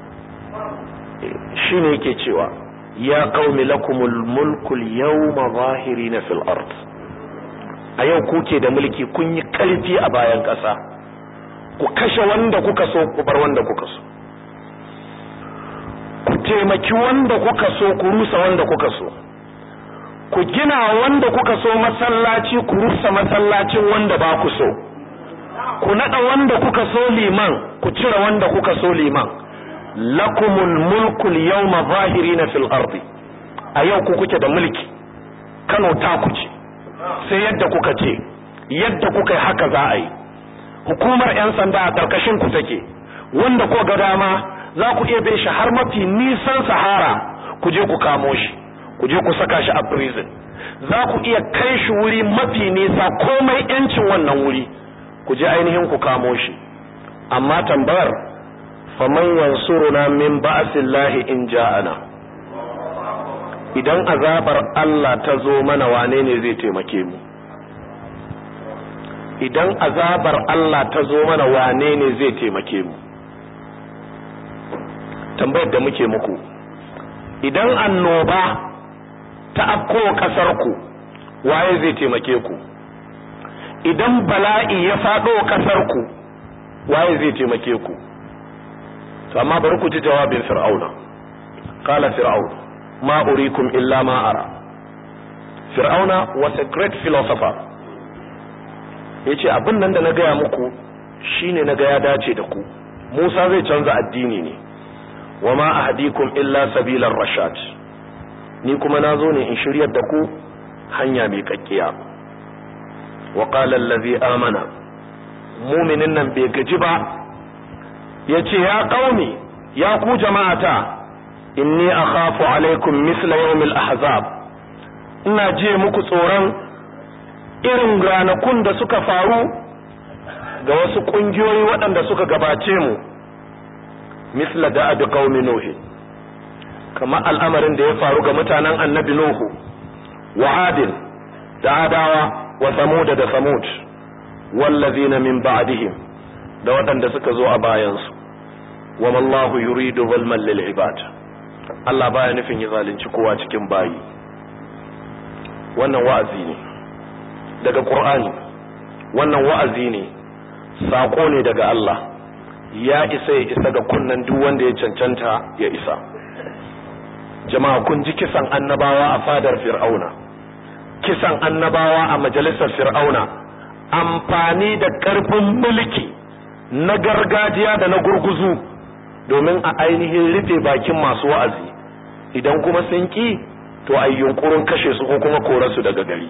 shi ne yake cewa ya qaumi lakumul mulkul yawma zahirina fil ard. A yau kuke da mulki, kun yi karfi a bayan ƙasa, ku kashe wanda kuka so, ku bar wanda kuka so, ku taimaki wanda kuka so, ku rusa wanda kuka so, ku gina wanda kuka so masallaci, ku rusa masallacin wanda ba ku so, ku nada wanda kuka so liman, ku cire wanda kuka so liman. Lakumul mulkul yawma zahirina fil ardi. A yau ku kuke da mulki, Kano ta ku ce, sai yadda kuka ce, yadda kuka yi haka za a yi. Hukumar yan sanda a karkashin ku take, wanda ko ga dama za ku iya bin shi har mafi nisan Sahara, ku je ku kamo shi, ku je ku saka shi a prison. Za ku iya kai shi wuri mafi nisa, komai yancin wannan wuri, ku je ainihin ku kamo shi. Amma tambayar, faman yansuruna min ba'sillahi in ja'ana. Idan azabar Allah ta zo mana, wane ne zai taimake mu? Idan azabar Allah ta zo mana, wane ne zai taimake mu? Tambayar da muke muku, idan annoba ta afko kasar ku, waye zai taimake ku? Idan bala'i ya fado kasar ku, waye zai taimake ku? To amma bari ku ji jawabin Fir'auna. Qala Fir'aun, ma urikum illa ma ara. Fir'auna was a great philosopher. Yace abin nan da na gaya muku shine na ga ya dace da ku. Musa zai canza addini ne. Wa ma ahdikum illa sabilar rashad. Ni kuma nazo ne in shiryar da ku hanya mai kakkiya. Wa qala allazi amana. Mu'minin nan bai gaji ba. Yace ya qaumi, ya ku jama'ata, inni akhafu alaikum misla yawmil ahzab. Ina je muku tsoron irin ranakun da suka faru ga wasu kungiyoyi waɗanda suka gabace mu, misla da'ad qaumi nuh, kama al'amarin da ya faru ga mutanen annabi nuhu, wa adin da adawa, wa samud da samud, wallazina min ba'dihim, da waɗanda suka zo a bayansu. Wa wallahu yuridu zulman lil ibad. Allah baya nufin ya zalunci kowa cikin bayi. Wannan wa'azi ne daga Qur'ani, wannan wa'azi ne, sako ne daga Allah, ya isa ya isa ga kunnan duk wanda ya cancanta ya isa. Jama'a, kun ji kisan annabawa a fadar Fir'auna, kisan annabawa a majalisar Fir'auna, amfani da karfin mulki na gargajiya da na gurguzu domin a ainihin rufe bakin masu wa'azi. Idan kuma sun ki, to a yunkurin kashe su ko kuma kore su daga gari.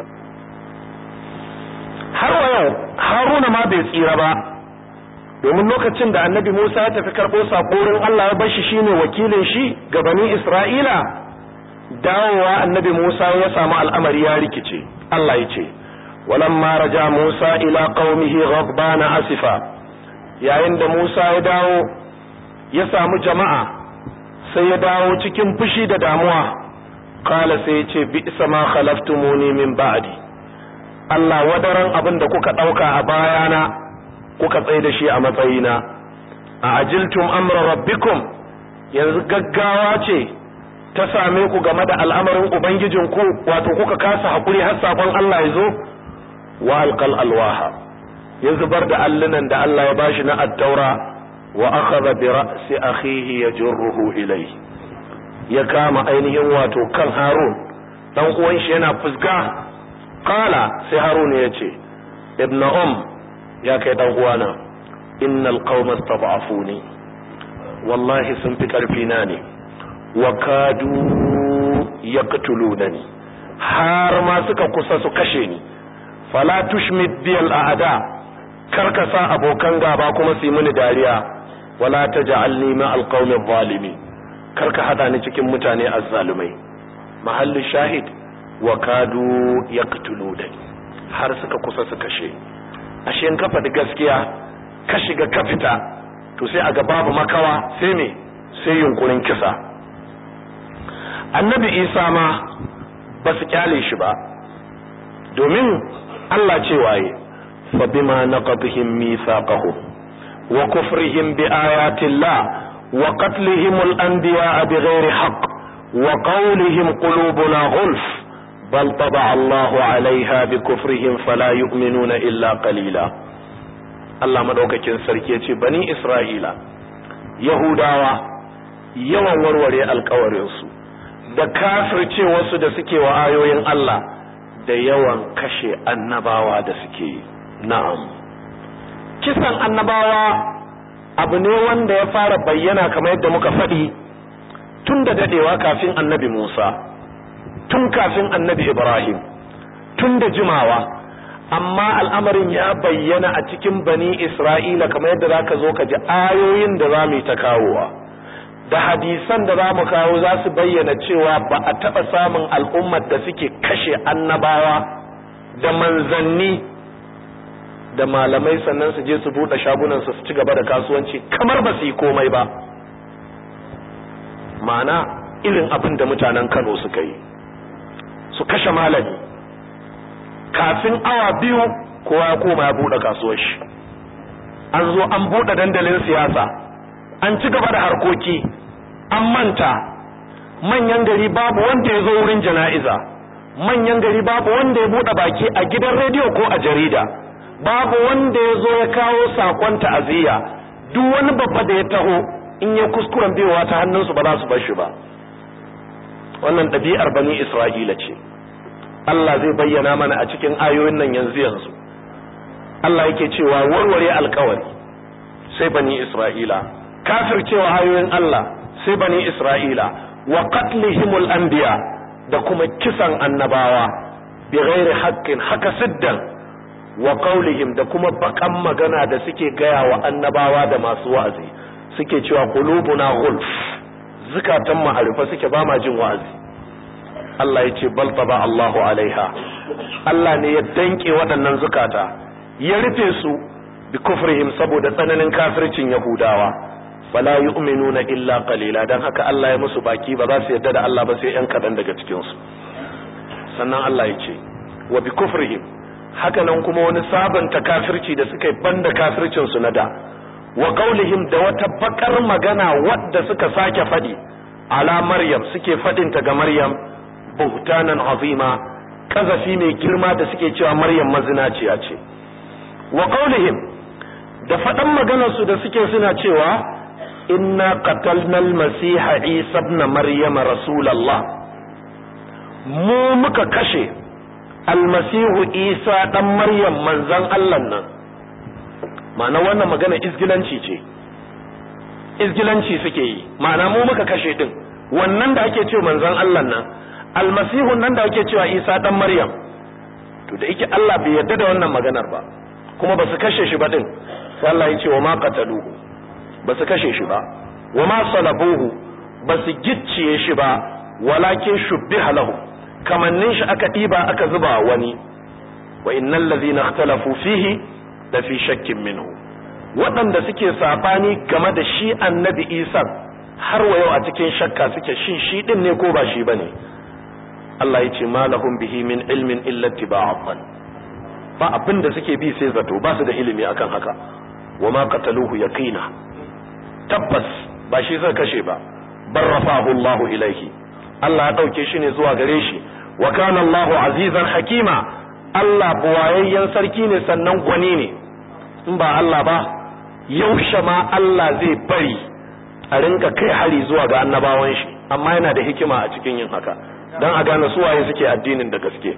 Har wa yau Haruna ma bai tsira ba, domin lokacin da annabi Musa ya tafi karɓo sakorin Allah ya bar shi shine wakilin shi ga bani Isra'ila, dawowa annabi Musa ya samu al'amari ya rikice. Allah ya ce, walamma raja Musa ila qaumihi ghadbana asifa. Yayin da Musa ya dawo ya samu jama'a, sai ya dawo cikin fushi da damuwa. Qala, sai ya ce, bi'sa ma khalaftumuni min ba'di. Allah wadaran abin da kuka dauka a bayana, kuka tsaye da shi a matsayina. A ajiltum amra rabbikum, yanzu gaggawa ce ta same ku game da al'amarin ubangijinku wato kuka kasa hakuri har sakon Allah ya zo wa alqal alwaha ya zubar da allunan da Allah ya bashi na at-taura wa akhadha bi ra'si akhihi yajruhu ilayhi ya kama ainihin wato kan Harun dan uwan shi yana fusga qala sai Harun ya ce ibn um ya kai dan uwana innal qauma istad'afuni wallahi sun fi karfi na ne wa kadu yaqtulunani har ma suka kusa su kashe ni fala tushmit bil a'da karkasa abokan gaba kuma su yi mini dariya wala taj'alni ma alqawmi adh-dhalimin karka hada ni cikin mutane azzalumai mahallu shahid wa kadu yaqtulunani har suka kusa su kashe ashe in ka faɗi gaskiya ka shiga ka fita to sai aga babu makawa sai me sai yunkurin kisa annabi Isa ma ba su kyale shi ba domin Allah ce waye fa bima naqadhihim mithaqahum wa kufrihim bi ayati Allah wa qatlihim al-anbiya bighairi haqq wa qawlihim qulubuna ghulf bal taba Allah 'alayha bi kufrihim fala yu'minuna illa qalila Allah madaukakin sarki yace bani Isra'ila Yahudawa yawan warware alƙawarin su da kafirce wasu da suke wa ayoyin Allah da yawan kashe annabawa da suke yi na'am kisan annabawa abu ne wanda ya fara bayyana kamar yadda muka faɗi tun da dadewa kafin annabi Musa tun kafin annabi Ibrahim tun da jimawa amma al'amarin ya bayyana a cikin bani Isra'ila kamar yadda zaka zo ka ji ayoyin da za mu yi ta kawowa da hadisan da za mu kawo za su bayyana cewa ba a taɓa samun al'ummar da suke kashe annabawa da manzanni da malamai sannan su je su buɗe shagunansu su ci gaba da kasuwanci kamar ba su yi komai ba ma'ana irin abin da mutanen Kano suka yi su kashe malami kafin awa biyu kowa ya koma ya buɗe kasuwar shi an zo an buɗe dandalin siyasa an ci gaba da harkoki an manta manyan gari babu wanda ya zo wurin jana'iza manyan gari babu wanda ya buɗe baki a gidan rediyo ko a jarida babu wanda ya zo ya kawo sakon ta'aziyya duk wani babba da ya taho in ya kuskuren biyowa ta hannunsu ba za su bar shi ba wannan ɗabi'ar bani Isra'ila ce Allah zai bayyana mana a cikin ayoyin nan yanzu yanzu Allah yake cewa warware alƙawari sai bani Isra'ila kafircewa ayoyin Allah sai bani Isra'ila wa qatlihimul anbiya da kuma kisan annabawa bi ghairi haqqin haka siddan wa qawlihim da kuma bakan magana da suke gaya wa annabawa da masu wa'azi suke cewa qulubuna ghulf zakatan ma'arifa suke ba ma jin wa'azi Allah yace bal taba Allahu alaiha Allah ne ya danke waɗannan zukata ya rufe su bi kufrihim saboda tsananin kafircin Yahudawa fala yu'minuna illa qalila dan haka Allah ya musu baki ba za su yarda da Allah ba sai yan kadan daga cikin su sannan Allah yace wa bi kufrihim haka nan kuma wani sabanta kafirci da suka yi banda kafircin su na da wa qaulihim da wata bakar magana wadda suka sake fadi ala maryam suke fadin ta ga maryam buhtanan azima kazafi mai girma da suke cewa maryam mazinaciya ce wa qaulihim da fadan maganar su da suke suna cewa inna qatalna al-masiha isa ibn maryam rasulullah mu muka kashe almasihu isa dan maryam manzan Allah nan ma'ana wannan magana izgilanci ce izgilanci suke yi ma'ana mu muka kashe din wannan da ake cewa manzan Allah nan almasihu nan da ake cewa isa dan maryam to da yake Allah bai yarda da wannan maganar ba kuma ba su kashe shi ba din sai Allah ya ce wa ma qataluhu ba su kashe shi ba wa ma salabuhu ba su gicciye shi ba walakin shubbiha lahu kamannin shi aka diba aka zuba wani wa innal ladhina ikhtalafu fihi da fi shakkin minhu waɗanda suke sabani game da shi annabi Isa har wa yau a cikin shakka suke shin shi din ne ko ba shi bane Allah ya ce malahum bihi min ilmin illa tiba'an ba abin da suke bi sai zato ba su da ilimi akan haka wa ma qataluhu yaqina tabbas ba shi zai kashe ba barrafahu Allahu ilaihi Allah ya dauke shi ne zuwa gare shi wa kana Allahu azizan hakima Allah buwayayyen sarki ne sannan gwani ne in ba Allah ba yaushe ma Allah zai bari a rinka kai hari zuwa ga annabawan shi amma yana da hikima a cikin yin haka dan a gane su waye suke addinin da gaske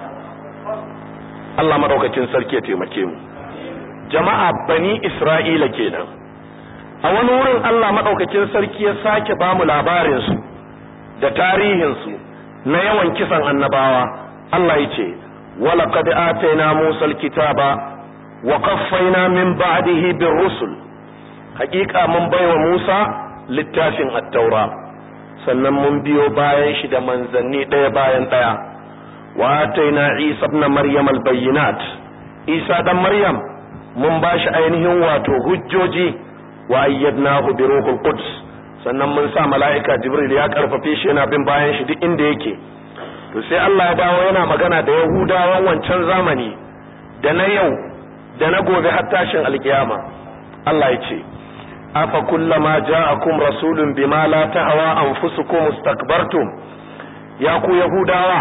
Allah madaukakin sarki ya taimake mu jama'a bani Isra'ila kenan a wani wurin Allah madaukakin sarki ya sake ba mu labarin su da tarihin su na yawan kisan annabawa Allah yace wala qad atayna Musa alkitaba wa qaffayna min ba'dihi birrusul hakika mun baiwa Musa littafin at-taura sannan mun biyo bayan shi da manzanni daya bayan daya wa atayna Isa ibn Maryam al-bayyinat Isa dan Maryam mun bashi ainihin wato hujjoji wa ayyadnahu bi ruhul quds sannan mun sa mala'ika Jibril ya karfafe shi yana bin bayan shi duk inda yake to sai Allah ya dawo yana magana da Yahudawan wancan zamani da na yau da na gobe har tashin alkiyama Allah ya ce afa kullama ja'akum rasulun bima la tahwa anfusukum istakbartum ya ku Yahudawa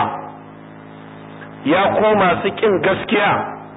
ya ku masu kin gaskiya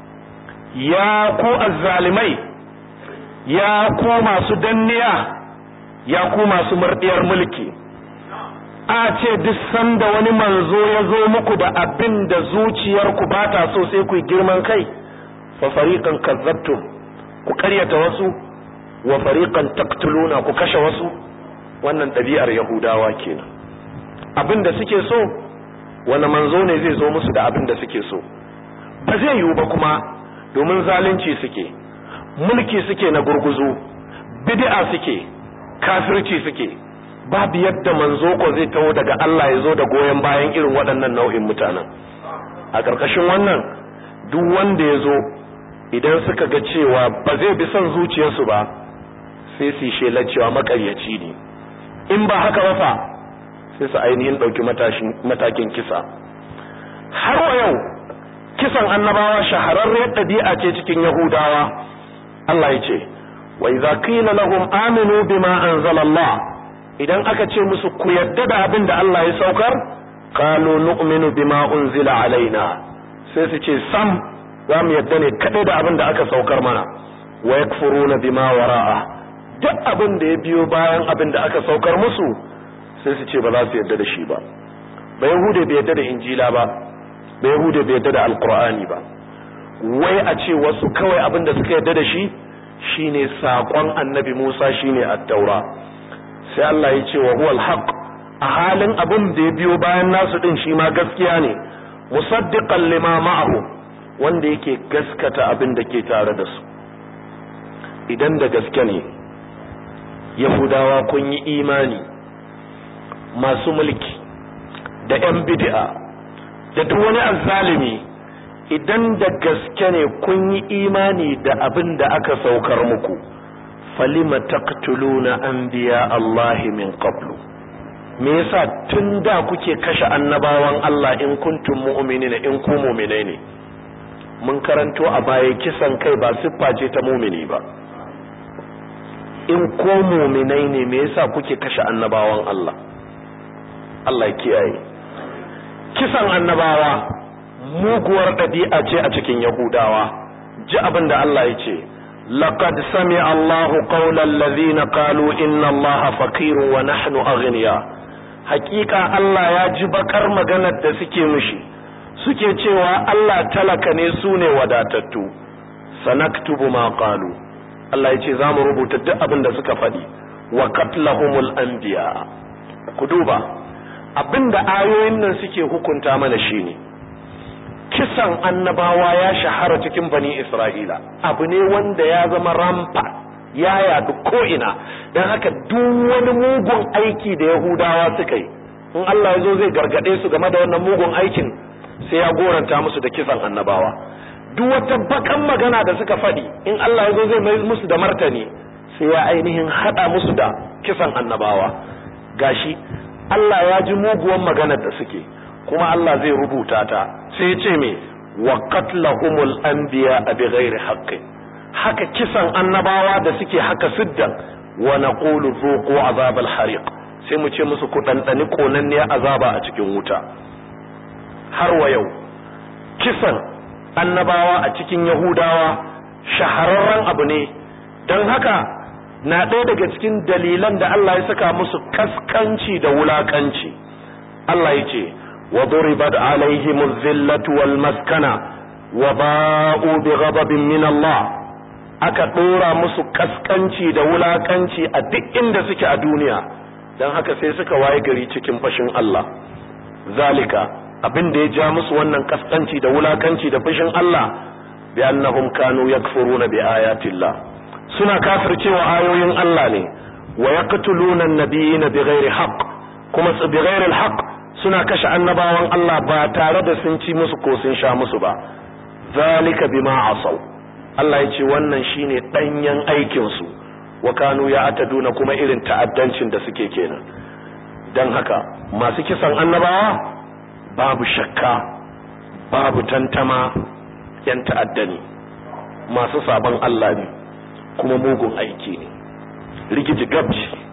ya ku azzalimai ya ku masu danniya ya ku masu murdiyar mulki a ce duk sanda wani manzo ya zo muku da abin da zuciyarku ba ta so sai ku girman kai fa fariqan kazzabtum ku karyata wasu wa fariqan taqtuluna ku kashe wasu wannan dabi'ar yahudawa kenan abinda suke so wani manzo ne zai zo musu da abinda suke so ba zai yiwu ba kuma domin zalunci suke mulki suke na gurguzu bid'a suke kafirci suke babu yadda manzo ko zai tawo daga Allah ya zo da goyen bayan irin waɗannan nau'in mutanen a ƙarƙashin wannan duk wanda ya zo idan suka ga cewa ba zai bi son zuciyarsu ba sai su shela cewa makaryaci ne in ba haka ba fa sai su ainihin dauki matakin kisa har wa yau kisan annabawa shahararriyar dabi'a ce cikin yahudawa Allah ya ce wa idza qila lahum aminu bima anzala Allah idan aka ce musu ku yadda da abin da Allah ya saukar qalu nu'minu bima unzila alaina sai su ce sam za mu yadda ne kadai da abin da aka saukar mana wa yakfuruna bima wara'a duk abin da ya biyo bayan abin da aka saukar musu sai su ce ba za su yadda da shi ba ba yahude bai yadda da injila ba ba yahude bai yadda da alqur'ani ba wai a ce wasu kawai abin da suka yadda da shi shine sakon annabi Musa shine at-taura sai Allah ya ce wa huwal haqq a halin abin da ya biyo bayan nasu din shi ma gaskiya ne musaddiqan lima ma'ahu wanda yake gaskata abin da ke tare da su idan da gaske ne yahudawa kun yi imani masu mulki da yan bid'a da duk wani azzalimi idan da gaske ne kun yi imani da abin da aka saukar muku falima taqtuluna anbiya Allah min qablu me yasa tun da kuke kashe annabawan Allah in kuntum mu'minina in ku mu'minai ne mun karanto a baya kisan kai ba siffa ce ta mu'mini ba in ko mu'minai ne me yasa kuke kashe annabawan Allah Allah ya kiyaye kisan annabawa muguwar dabi'a ce a cikin yahudawa ji abin da Allah ya ce laqad sami'a Allahu qawla alladhina qalu inna Allaha faqirun wa nahnu aghniya hakika Allah ya ji bakar maganar da suke mishi suke cewa Allah talaka ne su ne wadatattu sanaktubu ma qalu Allah ya ce za mu rubuta duk abin da suka faɗi wa qatlahumul anbiya ku duba abinda ayoyin nan suke hukunta mana shine kisan annabawa ya shahara cikin bani Isra'ila abu ne wanda ya zama rampa ya yadu ko ina dan haka duk wani mugun aiki da Yahudawa suka yi in Allah ya zo zai gargade su game da wannan mugun aikin sai ya goranta musu da kisan annabawa duk wata bakan magana da suka faɗi in Allah ya zo zai mai musu da martani sai ya ainihin hada musu da kisan annabawa gashi Allah ya ji muguwan maganar da suke kuma Allah zai rubuta ta sai ya ce me wa qatlahumul anbiya bighairi haqqin haka kisan annabawa da suke haka siddan wa naqulu zuqu azabal hariq sai mu ce musu ku dandani konanniyar azaba a cikin wuta. Har wa yau kisan annabawa a cikin Yahudawa shahararren abu ne, don haka na ɗaya daga cikin dalilan da Allah ya saka musu kaskanci da wulakanci. Allah ya ce wa duribat alaihimuz zillatu wal maskana wa ba'u bi ghadabin min Allah, aka dora musu kaskanci da wulakanci a duk inda suke a duniya, dan haka sai suka waye gari cikin fashin Allah. Zalika abin da ya ja musu wannan kaskanci da wulakanci da fashin Allah bi annahum kanu yakfuruna bi ayatillah, suna kafircewa ayoyin Allah ne, wa yaqtuluna an-nabiyina bighairi haqq, kuma su bighairi al-haqq, suna kashe annabawan Allah ba tare da sun ci musu ko sun sha musu ba. Zalika bima asaw, Allah ya ce wannan shine danyen aikin su, wa kanu ya'taduna, kuma irin ta'addancin da suke kenan. Dan haka masu kisan annabawa babu shakka babu tantama yan ta'adda ne, masu sabon Allah ne, kuma mugun aiki ne, rigiji gabji